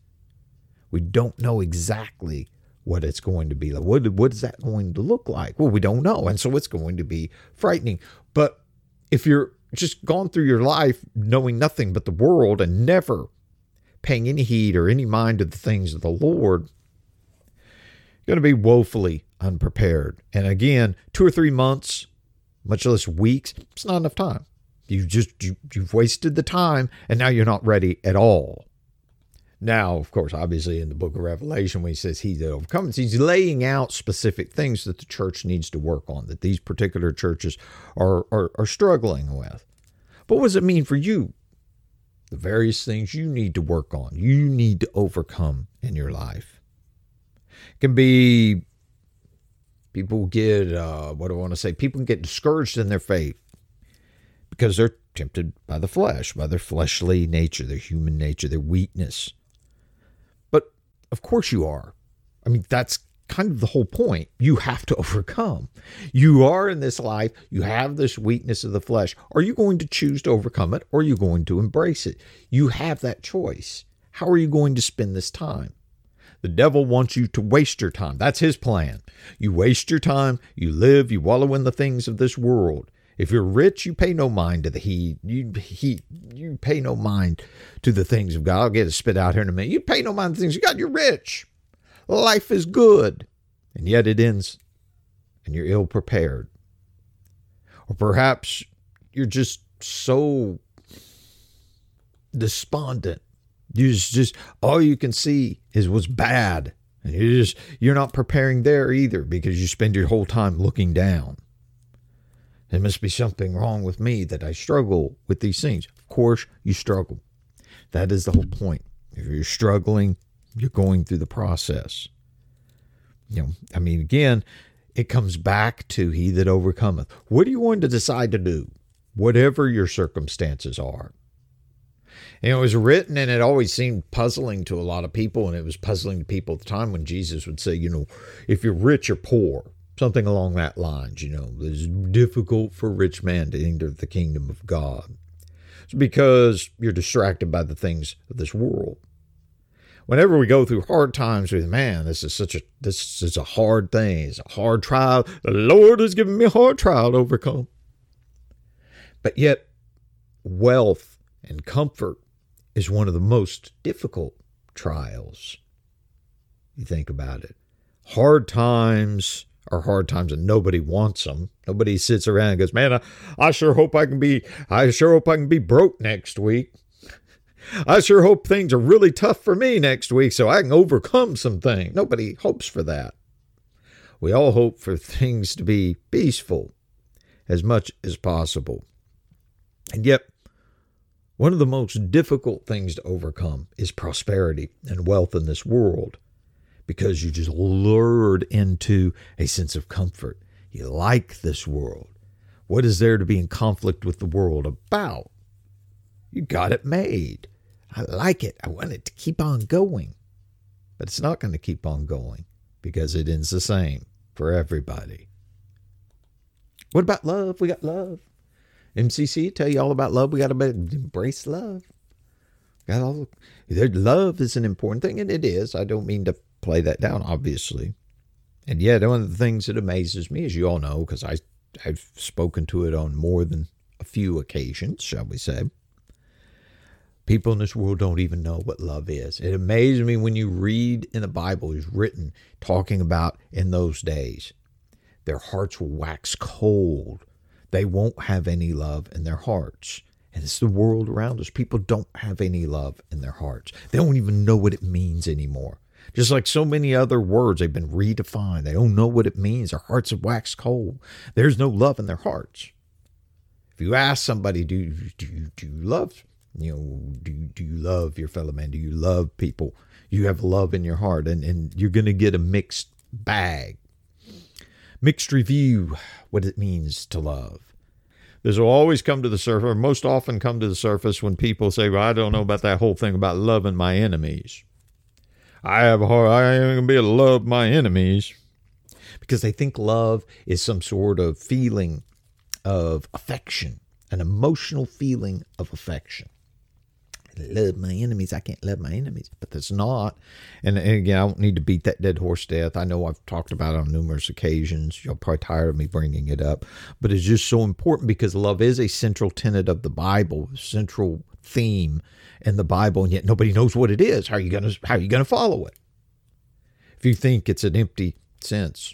We don't know exactly what it's going to be like. What, what is that going to look like? Well, we don't know. And so it's going to be frightening. But if you're just gone through your life knowing nothing but the world and never paying any heed or any mind to the things of the Lord, you're going to be woefully unprepared. And again, two or three months, much less weeks, it's not enough time. You just, you, you've wasted the time, and now you're not ready at all. Now, of course, obviously in the book of Revelation, when he says he that overcomes, he's laying out specific things that the church needs to work on, that these particular churches are, are, are struggling with. But what does it mean for you? The various things you need to work on, you need to overcome in your life. It can be People get, uh, what do I want to say? People get discouraged in their faith because they're tempted by the flesh, by their fleshly nature, their human nature, their weakness. But of course you are. I mean, that's kind of the whole point. You have to overcome. You are in this life. You have this weakness of the flesh. Are you going to choose to overcome it, or are you going to embrace it? You have that choice. How are you going to spend this time? The devil wants you to waste your time. That's his plan. You waste your time. You live. You wallow in the things of this world. If you're rich, you pay no mind to the heat. You heat. You pay no mind to the things of God. I'll get it spit out here in a minute. You pay no mind to the things of God. You're rich. Life is good. And yet it ends and you're ill prepared. Or perhaps you're just so despondent. You just, just all you can see is what's bad. And you just you're not preparing there either because you spend your whole time looking down. There must be something wrong with me that I struggle with these things. Of course, you struggle. That is the whole point. If you're struggling, you're going through the process. You know, I mean, again, it comes back to he that overcometh. What are you going to decide to do? Whatever your circumstances are. And it was written, and it always seemed puzzling to a lot of people, and it was puzzling to people at the time when Jesus would say, you know, if you're rich or poor, something along that lines, you know, it's difficult for a rich man to enter the kingdom of God. It's because you're distracted by the things of this world. Whenever we go through hard times with, man, this is such a, this is a hard thing. It's a hard trial. The Lord has given me a hard trial to overcome. But yet, wealth and comfort is one of the most difficult trials. You think about it. Hard times are hard times and nobody wants them. Nobody sits around and goes, man, I, I sure hope I can be, I sure hope I can be broke next week. I sure hope things are really tough for me next week so I can overcome some things. Nobody hopes for that. We all hope for things to be peaceful as much as possible. And yet, one of the most difficult things to overcome is prosperity and wealth in this world, because you just lured into a sense of comfort. You like this world. What is there to be in conflict with the world about? You got it made. I like it. I want it to keep on going. But it's not going to keep on going because it ends the same for everybody. What about love? We got love. M C C tell you all about love. We got to embrace love. Got all. Love is an important thing, and it is. I don't mean to play that down, obviously. And yet, one of the things that amazes me, as you all know, because I I've spoken to it on more than a few occasions, shall we say. People in this world don't even know what love is. It amazes me when you read in the Bible, it's written talking about in those days, their hearts will wax cold. They won't have any love in their hearts. And it's the world around us. People don't have any love in their hearts. They don't even know what it means anymore. Just like so many other words, they've been redefined. They don't know what it means. Their hearts have waxed cold. There's no love in their hearts. If you ask somebody, do you, do you, do you love You know, do you, do you love your fellow man? Do you love people? You have love in your heart, and, and you're going to get a mixed bag. Mixed review, what it means to love. This will always come to the surface, or most often come to the surface when people say, well, I don't know about that whole thing about loving my enemies. I have a heart, I ain't going to be able to love my enemies. Because they think love is some sort of feeling of affection, an emotional feeling of affection. I love my enemies. I can't love my enemies, but that's not. And, and again, I don't need to beat that dead horse to death. I know I've talked about it on numerous occasions. You're probably tired of me bringing it up, but it's just so important because love is a central tenet of the Bible, central theme in the Bible, and yet nobody knows what it is. How are you gonna how are you gonna follow it? If you think it's an empty sense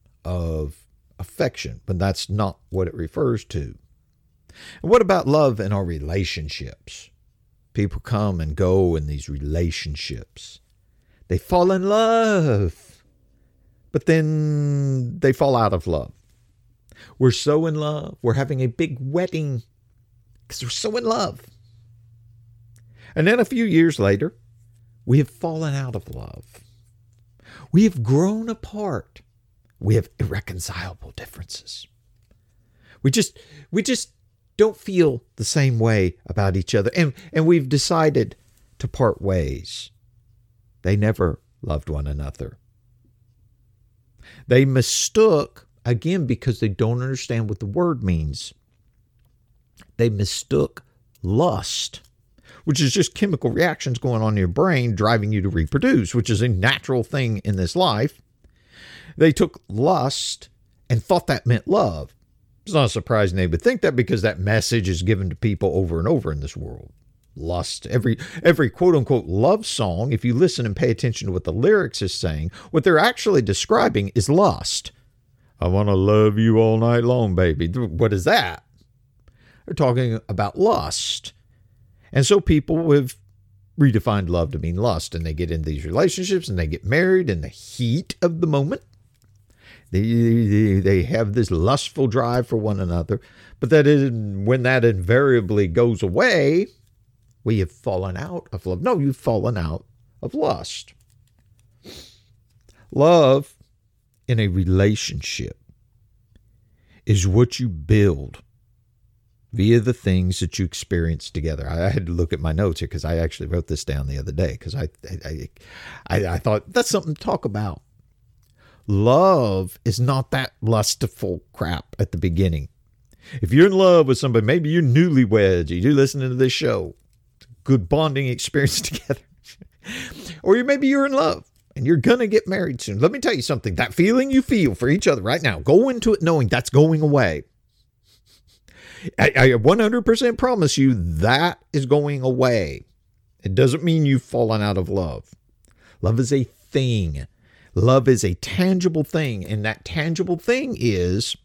of affection, but that's not what it refers to. And what about love in our relationships? People come and go in these relationships. They fall in love, but then they fall out of love. We're so in love. We're having a big wedding because we're so in love. And then a few years later, we have fallen out of love. We have grown apart. we have irreconcilable differences. We just, we just don't feel the same way about each other. And, and we've decided to part ways. They never loved one another. They mistook, again, because they don't understand what the word means. They mistook lust, which is just chemical reactions going on in your brain driving you to reproduce, which is a natural thing in this life. They took lust and thought that meant love. It's not surprising they would think that, because that message is given to people over and over in this world. Lust. Every every quote-unquote love song, if you listen and pay attention to what the lyrics is saying, what they're actually describing is lust. I want to love you all night long, baby. What is that? They're talking about lust. And so people have redefined love to mean lust, and they get in these relationships and they get married in the heat of the moment. They, they, they have this lustful drive for one another. But that is, when that invariably goes away, we have fallen out of love. No, you've fallen out of lust. Love in a relationship is what you build via the things that you experience together. I had to look at my notes here because I actually wrote this down the other day because I, I, I, I thought that's something to talk about. Love is not that lustful crap at the beginning. If you're in love with somebody, maybe you're newlyweds, you do listening to this show, good bonding experience together. Or maybe you're in love and you're going to get married soon. Let me tell you something. That feeling you feel for each other right now, go into it knowing that's going away. I, I one hundred percent promise you that is going away. It doesn't mean you've fallen out of love. Love is a thing. Love is a tangible thing. And that tangible thing is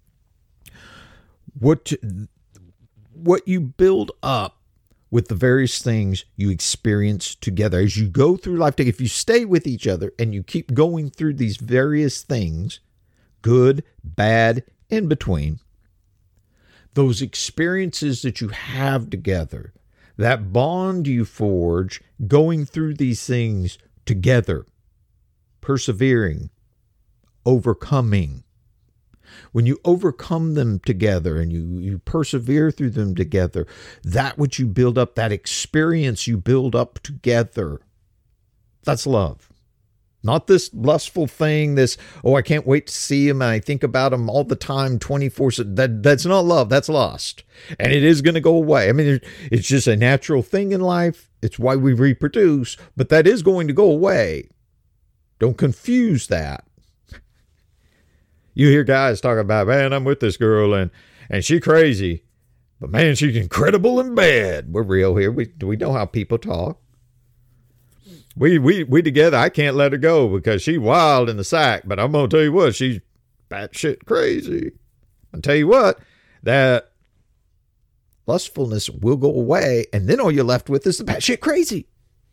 what, what you build up with the various things you experience together as you go through life. If you stay with each other and you keep going through these various things, good, bad, in between, those experiences that you have together, that bond you forge going through these things together, persevering, overcoming. When you overcome them together and you, you persevere through them together, that which you build up, that experience you build up together, that's love. Not this lustful thing, this, oh, I can't wait to see him and I think about him all the time, twenty-four seven. That, that's not love, that's lust. And it is going to go away. I mean, it's just a natural thing in life. It's why we reproduce, but that is going to go away. Don't confuse that. You hear guys talking about, man, I'm with this girl and, and she crazy, but man, she's incredible in bed. We're real here. We, do we know how people talk? We, we, we together, I can't let her go because she wild in the sack, but I'm going to tell you what, she's batshit crazy. I'll tell you what, that lustfulness will go away, and then all you're left with is the batshit crazy.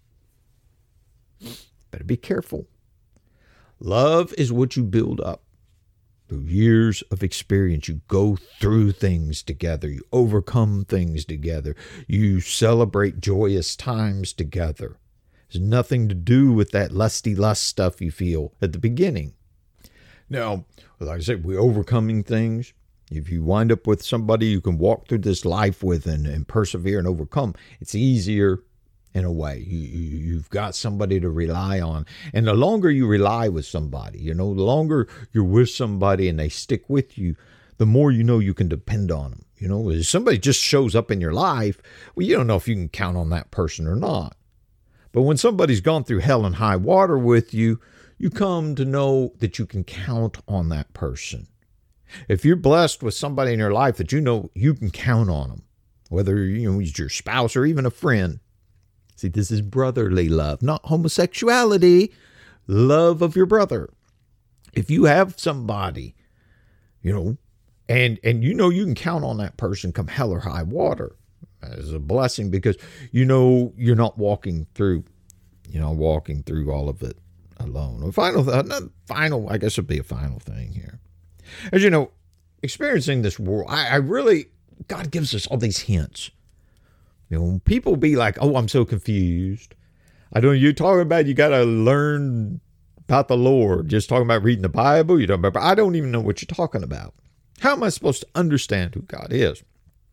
Better be careful. Love is what you build up through years of experience. You go through things together. You overcome things together. You celebrate joyous times together. There's nothing to do with that lusty lust stuff you feel at the beginning. Now, like I said, we're overcoming things. If you wind up with somebody you can walk through this life with and, and persevere and overcome, it's easier in a way. You, you, you've got somebody to rely on. And the longer you rely with somebody, you know, the longer you're with somebody and they stick with you, the more you know you can depend on them. You know, if somebody just shows up in your life, well, you don't know if you can count on that person or not. But when somebody's gone through hell and high water with you, you come to know that you can count on that person. If you're blessed with somebody in your life that you know you can count on them, whether you know he's your spouse or even a friend. See, this is brotherly love, not homosexuality, love of your brother. If you have somebody, you know, and and you know you can count on that person come hell or high water, that is a blessing because you know you're not walking through, you know, walking through all of it alone. A final, not final, I guess it'd be a final thing here. As you know, experiencing this world, I, I really, God gives us all these hints. You know, people be like, oh, I'm so confused. I don't, you're talking about you got to learn about the Lord, just talking about reading the Bible, you're talking about, I don't even know what you're talking about. How am I supposed to understand who God is?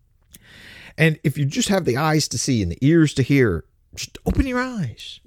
And if you just have the eyes to see and the ears to hear, just open your eyes.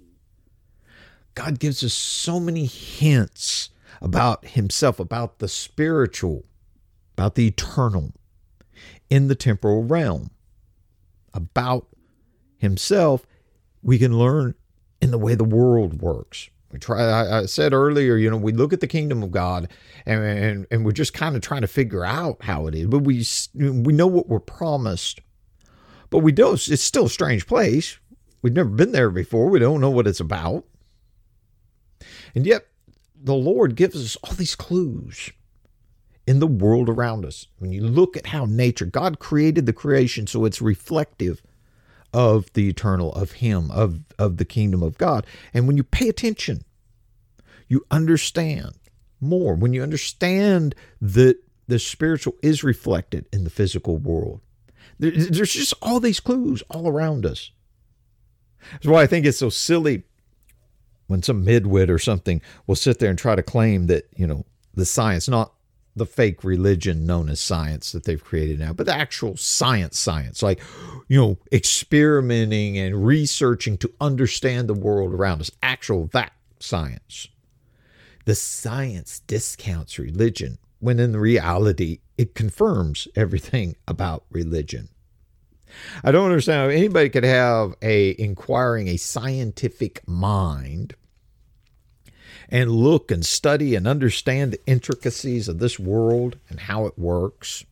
God gives us so many hints about himself, about the spiritual, about the eternal in the temporal realm, about himself. We can learn in the way the world works. We try. I, I said earlier, you know, we look at the kingdom of God, and, and and we're just kind of trying to figure out how it is. But we we know what we're promised, but we don't. It's still a strange place. We've never been there before. We don't know what it's about, and yet the Lord gives us all these clues in the world around us. When you look at how nature, God created the creation so it's reflective of the eternal, of him, of, of the kingdom of God. And when you pay attention, you understand more. When you understand that the spiritual is reflected in the physical world, there, there's just all these clues all around us. That's why I think it's so silly when some midwit or something will sit there and try to claim that, you know, the science, not the fake religion known as science that they've created now, but the actual science science, like, you know, experimenting and researching to understand the world around us, actual that science. The science discounts religion when in reality, it confirms everything about religion. I don't understand how anybody could have a inquiring, a scientific mind and look and study and understand the intricacies of this world and how it works,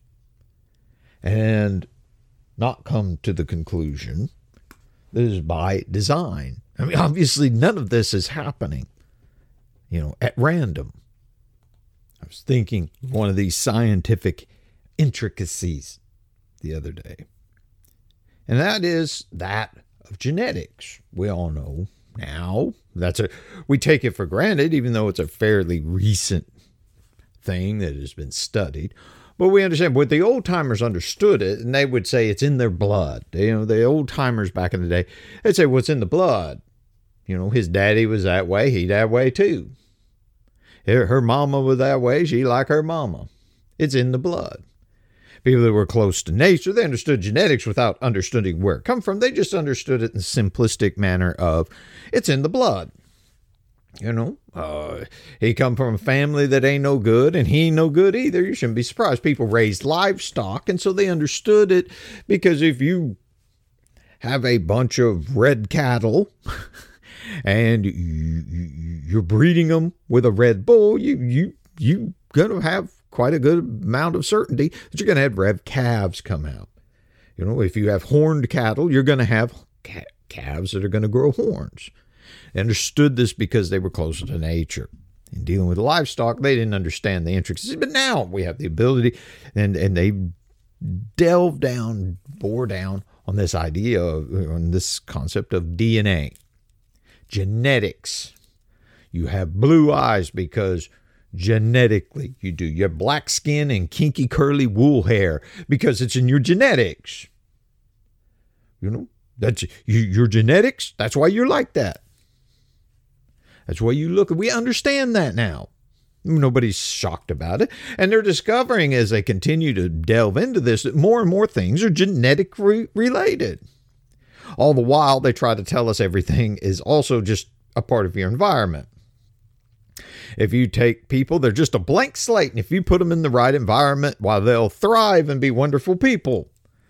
and not come to the conclusion that is by design. I mean, obviously, none of this is happening, you know, at random. I was thinking of one of these scientific intricacies the other day, and that is that of genetics. We all know now that's a we take it for granted, even though it's a fairly recent thing that has been studied. But we understand, but the old timers understood it, and they would say it's in their blood. You know, the old timers back in the day, they'd say, what's in the blood? You know, his daddy was that way, he that way too. Her, her mama was that way, she like her mama. It's in the blood. People that were close to nature, they understood genetics without understanding where it come from. They just understood it in the simplistic manner of, it's in the blood. You know, uh, he come from a family that ain't no good, and he ain't no good either. You shouldn't be surprised. People raised livestock, and so they understood it, because if you have a bunch of red cattle and you, you, you're breeding them with a red bull, you you you gonna have quite a good amount of certainty that you're going to have red calves come out. You know, if you have horned cattle, you're going to have ca- calves that are going to grow horns. They understood this because they were closer to nature. In dealing with livestock, they didn't understand the intricacies, but now we have the ability, and, and they delve down, bore down on this idea, of, on this concept of D N A. Genetics. You have blue eyes because genetically you do. You have black skin and kinky curly wool hair because it's in your genetics. You know, that's you, your genetics. That's why you're like that. That's why you look. We understand that now. Nobody's shocked about it. And they're discovering, as they continue to delve into this, that more and more things are genetic re- related. All the while, they try to tell us everything is also just a part of your environment. If you take people, they're just a blank slate, and if you put them in the right environment, why, they'll thrive and be wonderful people.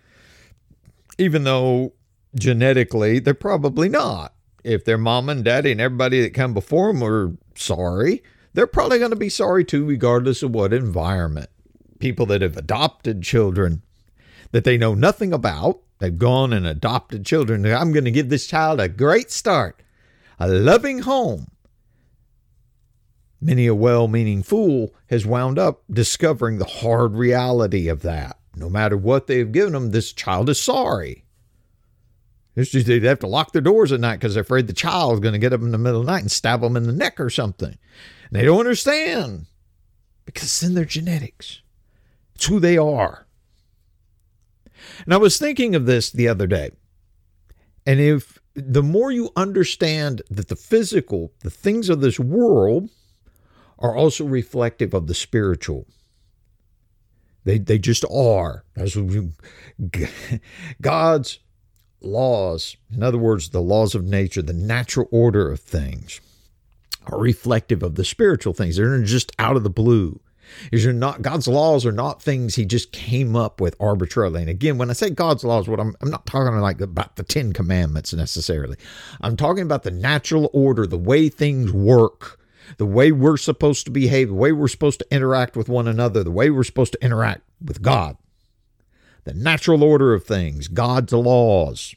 Even though genetically, they're probably not. If their mom and daddy and everybody that come before them are sorry, they're probably going to be sorry too, regardless of what environment. People that have adopted children that they know nothing about, they've gone and adopted children. I'm going to give this child a great start, a loving home. Many a well-meaning fool has wound up discovering the hard reality of that. No matter what they've given them, this child is sorry. It's just they'd have to lock their doors at night because they're afraid the child is going to get up in the middle of the night and stab them in the neck or something. And they don't understand because it's in their genetics. It's who they are. And I was thinking of this the other day. And if the more you understand that the physical, the things of this world, are also reflective of the spiritual. They they just are. That's what we, God's laws, in other words, the laws of nature, the natural order of things, are reflective of the spiritual things. They're just out of the blue. These are not, God's laws are not things he just came up with arbitrarily. And again, when I say God's laws, what I'm I'm not talking like about the Ten Commandments necessarily. I'm talking about the natural order, the way things work, the way we're supposed to behave, the way we're supposed to interact with one another, the way we're supposed to interact with God. The natural order of things, God's laws.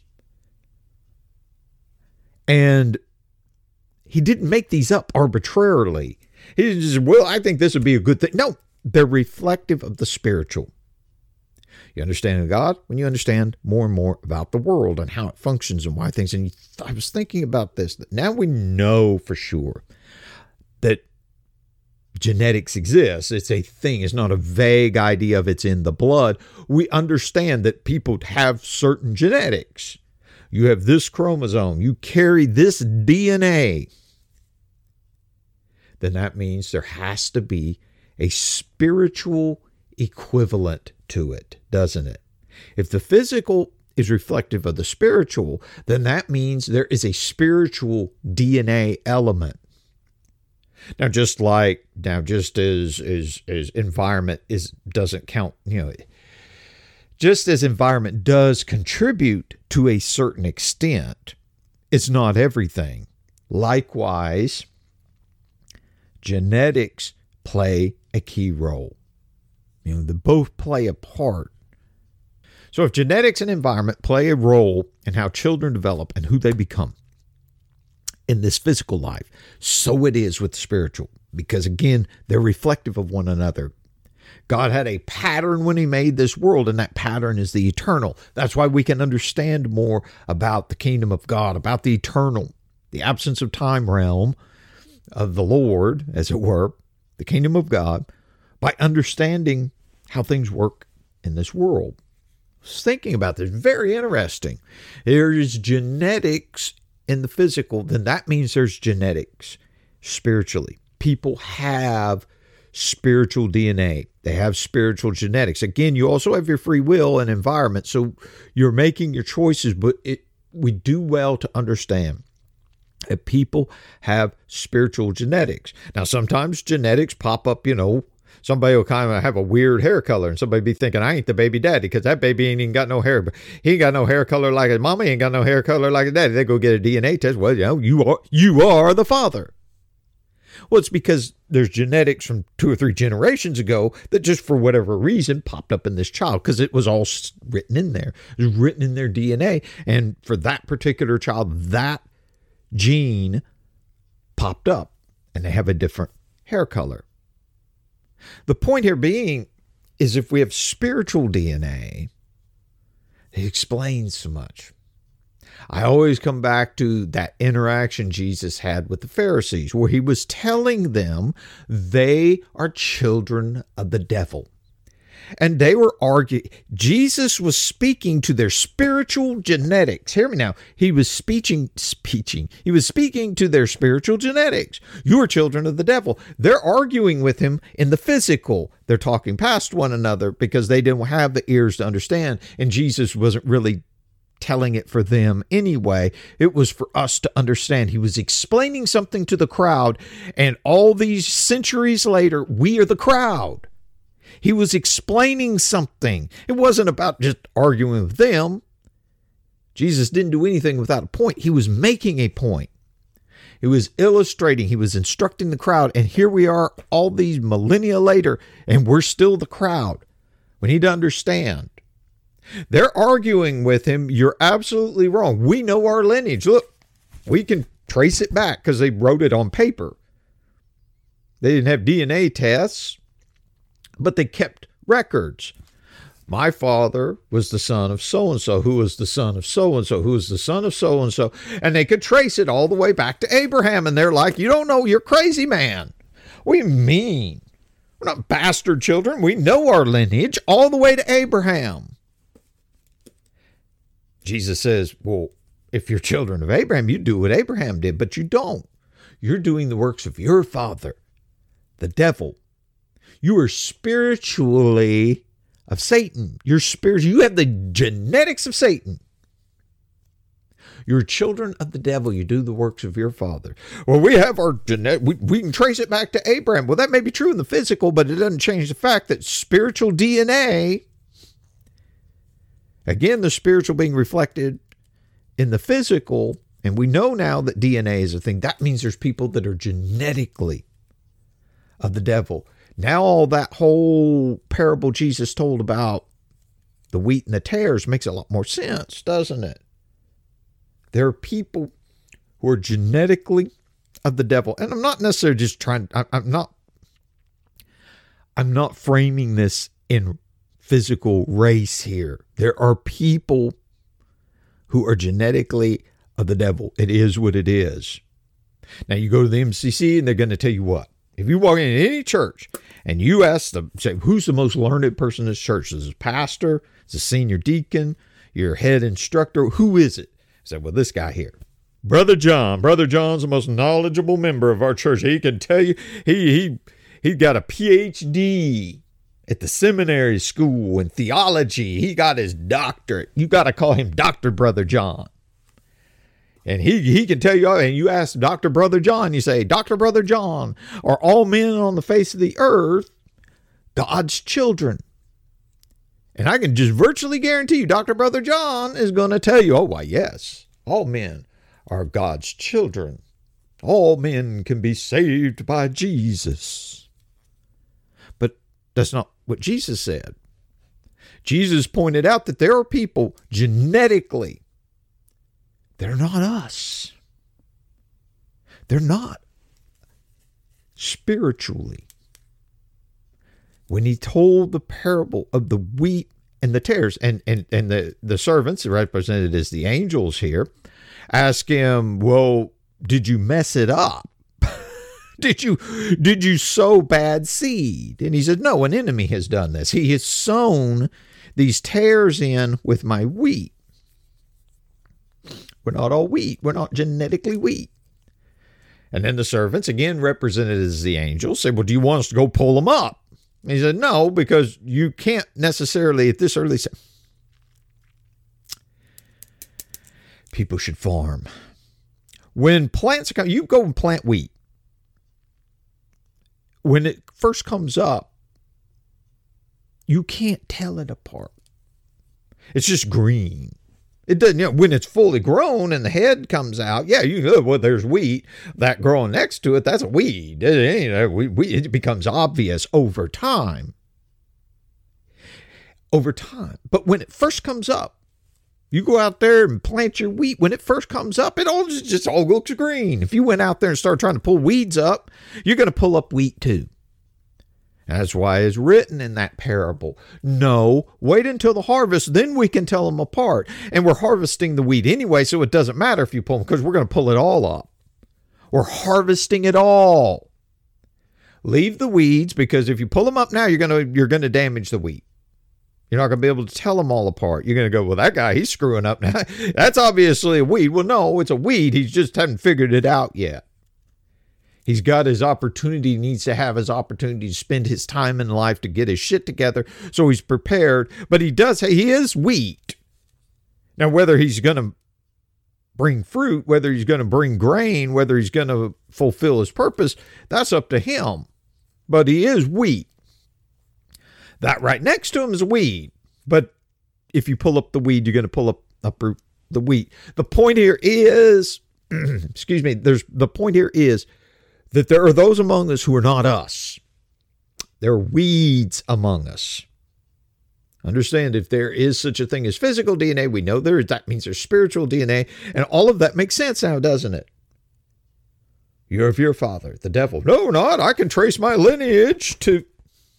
And he didn't make these up arbitrarily. He didn't just, well, I think this would be a good thing. No, they're reflective of the spiritual. You understand God when you understand more and more about the world and how it functions and why things. And you th- I was thinking about this. Now we know for sure that genetics exists. It's a thing. It's not a vague idea of it's in the blood. We understand that people have certain genetics. You have this chromosome. You carry this D N A. Then that means there has to be a spiritual equivalent to it, doesn't it? If the physical is reflective of the spiritual, then that means there is a spiritual D N A element. Now, just like, now just as, as, as environment is doesn't count, you know, just as environment does contribute to a certain extent, it's not everything. Likewise, genetics play a key role. You know, they both play a part. So if genetics and environment play a role in how children develop and who they become in this physical life, so it is with spiritual, because again, they're reflective of one another. God had a pattern when he made this world, and that pattern is the eternal. That's why we can understand more about the kingdom of God, about the eternal, the absence of time realm of the Lord, as it were, the kingdom of God, by understanding how things work in this world. I was thinking about this, very interesting. There is genetics in the physical, then that means there's genetics spiritually. People have spiritual D N A. They have spiritual genetics. Again, you also have your free will and environment, so you're making your choices, but it, we do well to understand that people have spiritual genetics. Now, sometimes genetics pop up, you know, somebody will kind of have a weird hair color, and somebody be thinking, I ain't the baby daddy, because that baby ain't even got no hair. He ain't got no hair color like his mama, he ain't got no hair color like his daddy. They go get a D N A test. Well, you know, you are, you are the father. Well, it's because there's genetics from two or three generations ago that just for whatever reason popped up in this child, because it was all written in there. It was written in their D N A. And for that particular child, that gene popped up, and they have a different hair color. The point here being is if we have spiritual D N A, it explains so much. I always come back to that interaction Jesus had with the Pharisees, where he was telling them they are children of the devil. And they were arguing. Jesus was speaking to their spiritual genetics. Hear me now. He was speaking, speaking. He was speaking to their spiritual genetics. You are children of the devil. They're arguing with him in the physical. They're talking past one another because they didn't have the ears to understand. And Jesus wasn't really telling it for them anyway. It was for us to understand. He was explaining something to the crowd. And all these centuries later, we are the crowd. He was explaining something. It wasn't about just arguing with them. Jesus didn't do anything without a point. He was making a point. He was illustrating. He was instructing the crowd. And here we are all these millennia later, and we're still the crowd. We need to understand. They're arguing with him. You're absolutely wrong. We know our lineage. Look, we can trace it back because they wrote it on paper. They didn't have D N A tests, but they kept records. My father was the son of so-and-so, who was the son of so-and-so, who was the son of so-and-so. And they could trace it all the way back to Abraham. And they're like, you don't know, you're crazy, man. What do you mean? We're not bastard children. We know our lineage all the way to Abraham. Jesus says, well, if you're children of Abraham, you do what Abraham did, but you don't. You're doing the works of your father. the devil. You are spiritually of Satan. You're spiritual. You have the genetics of Satan. You're children of the devil. You do the works of your father. Well, we have our genetic, we, we can trace it back to Abraham. Well, that may be true in the physical, but it doesn't change the fact that spiritual D N A, again, the spiritual being reflected in the physical, and we know now that D N A is a thing. That means there's people that are genetically of the devil. Now all that whole parable Jesus told about the wheat and the tares makes a lot more sense, doesn't it? There are people who are genetically of the devil. And I'm not necessarily just trying, I'm not, I'm not framing this in physical race here. There are people who are genetically of the devil. It is what it is. Now you go to the M C C and they're going to tell you what. If you walk into any church and you ask them, say, who's the most learned person in this church? Is it a pastor? Is it a senior deacon? Your head instructor? Who is it? I said, well, this guy here. Brother John. Brother John's the most knowledgeable member of our church. He can tell you, he he he got a P H D at the seminary school in theology. He got his doctorate. You got to call him Doctor Brother John. And he, he can tell you, and you ask Doctor Brother John, you say, Doctor Brother John, are all men on the face of the earth God's children? And I can just virtually guarantee you, Doctor Brother John is going to tell you, oh, why, yes, all men are God's children. All men can be saved by Jesus. But that's not what Jesus said. Jesus pointed out that there are people genetically, they're not us. They're not spiritually. When he told the parable of the wheat and the tares, and, and, and the, the servants, represented as the angels here, ask him, well, did you mess it up? did you did you sow bad seed? And he said, no, an enemy has done this. He has sown these tares in with my wheat. We're not all wheat. We're not genetically wheat. And then the servants, again represented as the angels, said, well, do you want us to go pull them up? And he said, no, because you can't necessarily at this early stage. People should farm. When plants come, you go and plant wheat. When it first comes up, you can't tell it apart. It's just green. It doesn't, you know, when it's fully grown and the head comes out, yeah, you know, well, there's wheat. That growing next to it, that's a weed. It, you know, we, we, it becomes obvious over time. Over time. But when it first comes up, you go out there and plant your wheat. When it first comes up, it all just, just all looks green. If you went out there and started trying to pull weeds up, you're going to pull up wheat too. That's why it's written in that parable. No, wait until the harvest, then we can tell them apart. And we're harvesting the wheat anyway, so it doesn't matter if you pull them, because we're going to pull it all up. We're harvesting it all. Leave the weeds, because if you pull them up now, you're going to you're going to damage the wheat. You're not going to be able to tell them all apart. You're going to go, well, that guy, he's screwing up now. That's obviously a weed. Well, no, it's a weed. He just hasn't figured it out yet. He's got his opportunity, he needs to have his opportunity to spend his time in life to get his shit together, so he's prepared. But he does, he is wheat. Now, whether he's going to bring fruit, whether he's going to bring grain, whether he's going to fulfill his purpose, that's up to him. But he is wheat. That right next to him is a weed. But if you pull up the weed, you're going to pull up, uproot the wheat. The point here is, excuse me, there's the point here is, that there are those among us who are not us. There are weeds among us. Understand, if there is such a thing as physical D N A, we know there is, that means there's spiritual D N A, and all of that makes sense now, doesn't it? You're of your father, the devil. No, not. I can trace my lineage to...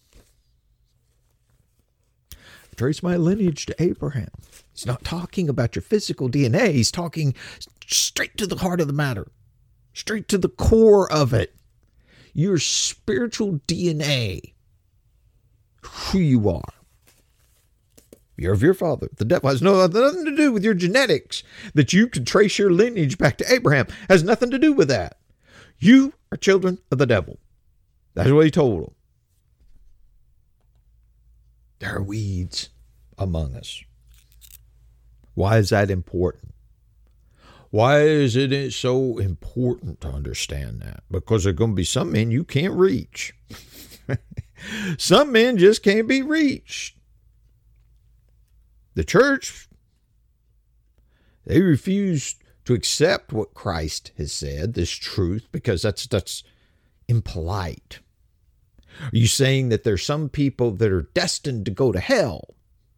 Trace my lineage to Abraham. He's not talking about your physical D N A. He's talking straight to the heart of the matter. Straight to the core of it. Your spiritual D N A. Who you are. You're of your father. The devil has no, nothing to do with your genetics. That you can trace your lineage back to Abraham has nothing to do with that. You are children of the devil. That's what he told them. There are weeds among us. Why is that important? Why is it so important to understand that? Because there are going to be some men you can't reach. Some men just can't be reached. The church, they refuse to accept what Christ has said, this truth, because that's that's impolite. Are you saying that there's some people that are destined to go to hell?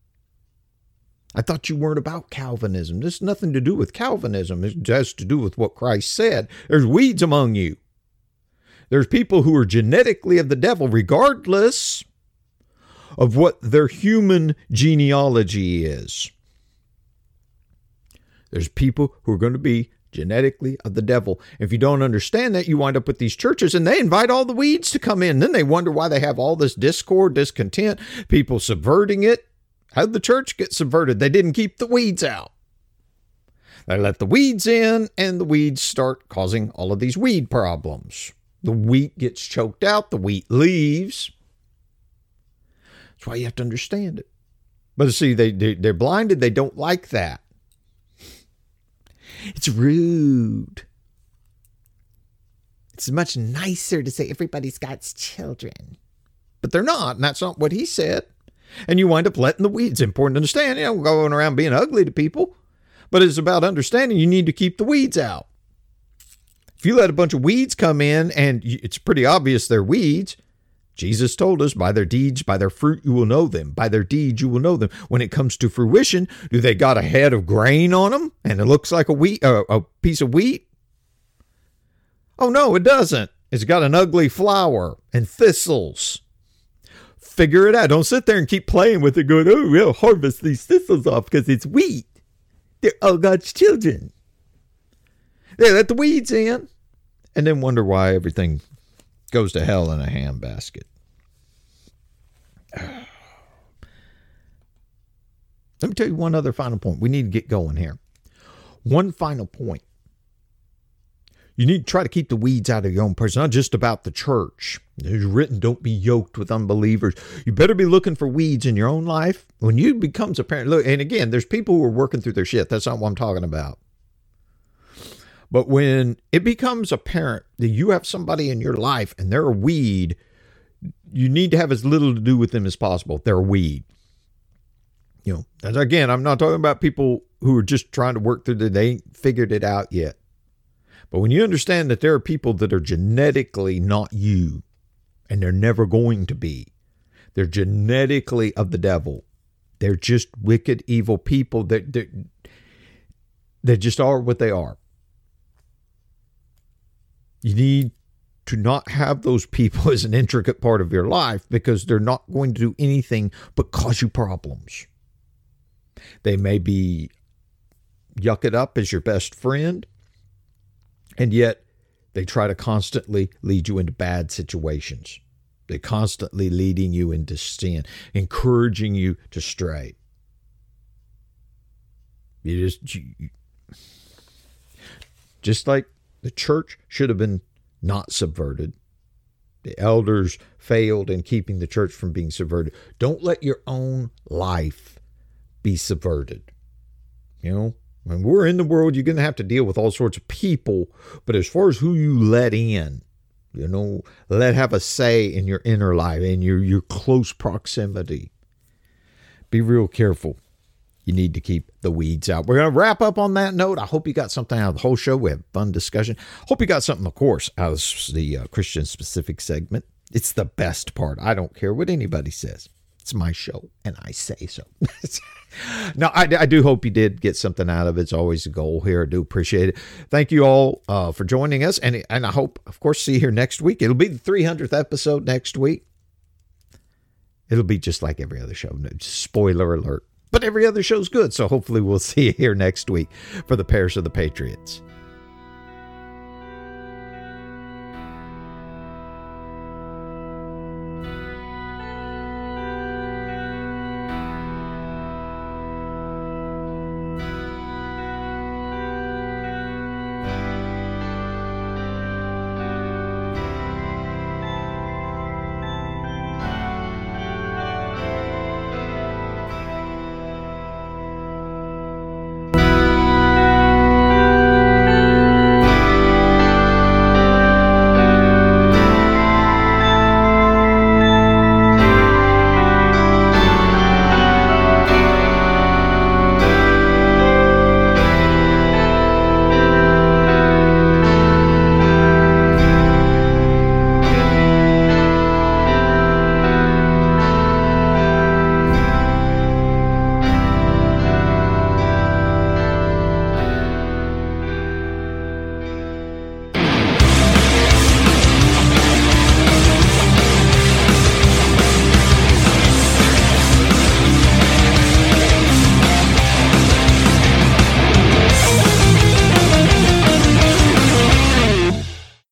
I thought you weren't about Calvinism. This has nothing to do with Calvinism. It has to do with what Christ said. There's weeds among you. There's people who are genetically of the devil, regardless of what their human genealogy is. There's people who are going to be genetically of the devil. If you don't understand that, you wind up with these churches and they invite all the weeds to come in. Then they wonder why they have all this discord, discontent, people subverting it. How did the church get subverted? They didn't keep the weeds out. They let the weeds in, and the weeds start causing all of these weed problems. The wheat gets choked out. The wheat leaves. That's why you have to understand it. But see, they, they, they're blinded. They don't like that. It's rude. It's much nicer to say everybody's God's children. But they're not, and that's not what he said. And you wind up letting the weeds. It's important to understand, you know, going around being ugly to people. But it's about understanding you need to keep the weeds out. If you let a bunch of weeds come in and it's pretty obvious they're weeds, Jesus told us, by their deeds, by their fruit, you will know them. By their deeds, you will know them. When it comes to fruition, do they got a head of grain on them and it looks like a wheat, uh, a piece of wheat? Oh, no, it doesn't. It's got an ugly flower and thistles. Figure it out. Don't sit there and keep playing with it going, oh, we'll harvest these thistles off because it's wheat. They're all God's children. They let the weeds in and then wonder why everything goes to hell in a handbasket. Let me tell you one other final point. We need to get going here. One final point. You need to try to keep the weeds out of your own person, not just about the church. It's written, don't be yoked with unbelievers. You better be looking for weeds in your own life. When you becomes apparent, look, and again, there's people who are working through their shit. That's not what I'm talking about. But when it becomes apparent that you have somebody in your life and they're a weed, you need to have as little to do with them as possible. They're a weed. You know, and again, I'm not talking about people who are just trying to work through it. They ain't figured it out yet. But when you understand that there are people that are genetically not you, and they're never going to be, they're genetically of the devil. They're just wicked, evil people that they, they just are what they are. You need to not have those people as an intricate part of your life because they're not going to do anything but cause you problems. They may be yuck it up as your best friend, and yet they try to constantly lead you into bad situations. They're constantly leading you into sin, encouraging you to stray. You just, you, just like the church should have been not subverted. The elders failed in keeping the church from being subverted. Don't let your own life be subverted. You know, when we're in the world, you're going to have to deal with all sorts of people. But as far as who you let in, you know, let have a say in your inner life, in your, your close proximity. Be real careful. You need to keep the weeds out. We're going to wrap up on that note. I hope you got something out of the whole show. We have fun discussion. Hope you got something, of course, out of the uh, Christian-specific segment. It's the best part. I don't care what anybody says. It's my show, and I say so. No, I, I do hope you did get something out of it. It's always a goal here. I do appreciate it. Thank you all uh, for joining us, and, and I hope, of course, see you here next week. It'll be the three hundredth episode next week. It'll be just like every other show. Spoiler alert. But every other show's good, so hopefully we'll see you here next week for the Parish of the Patriots.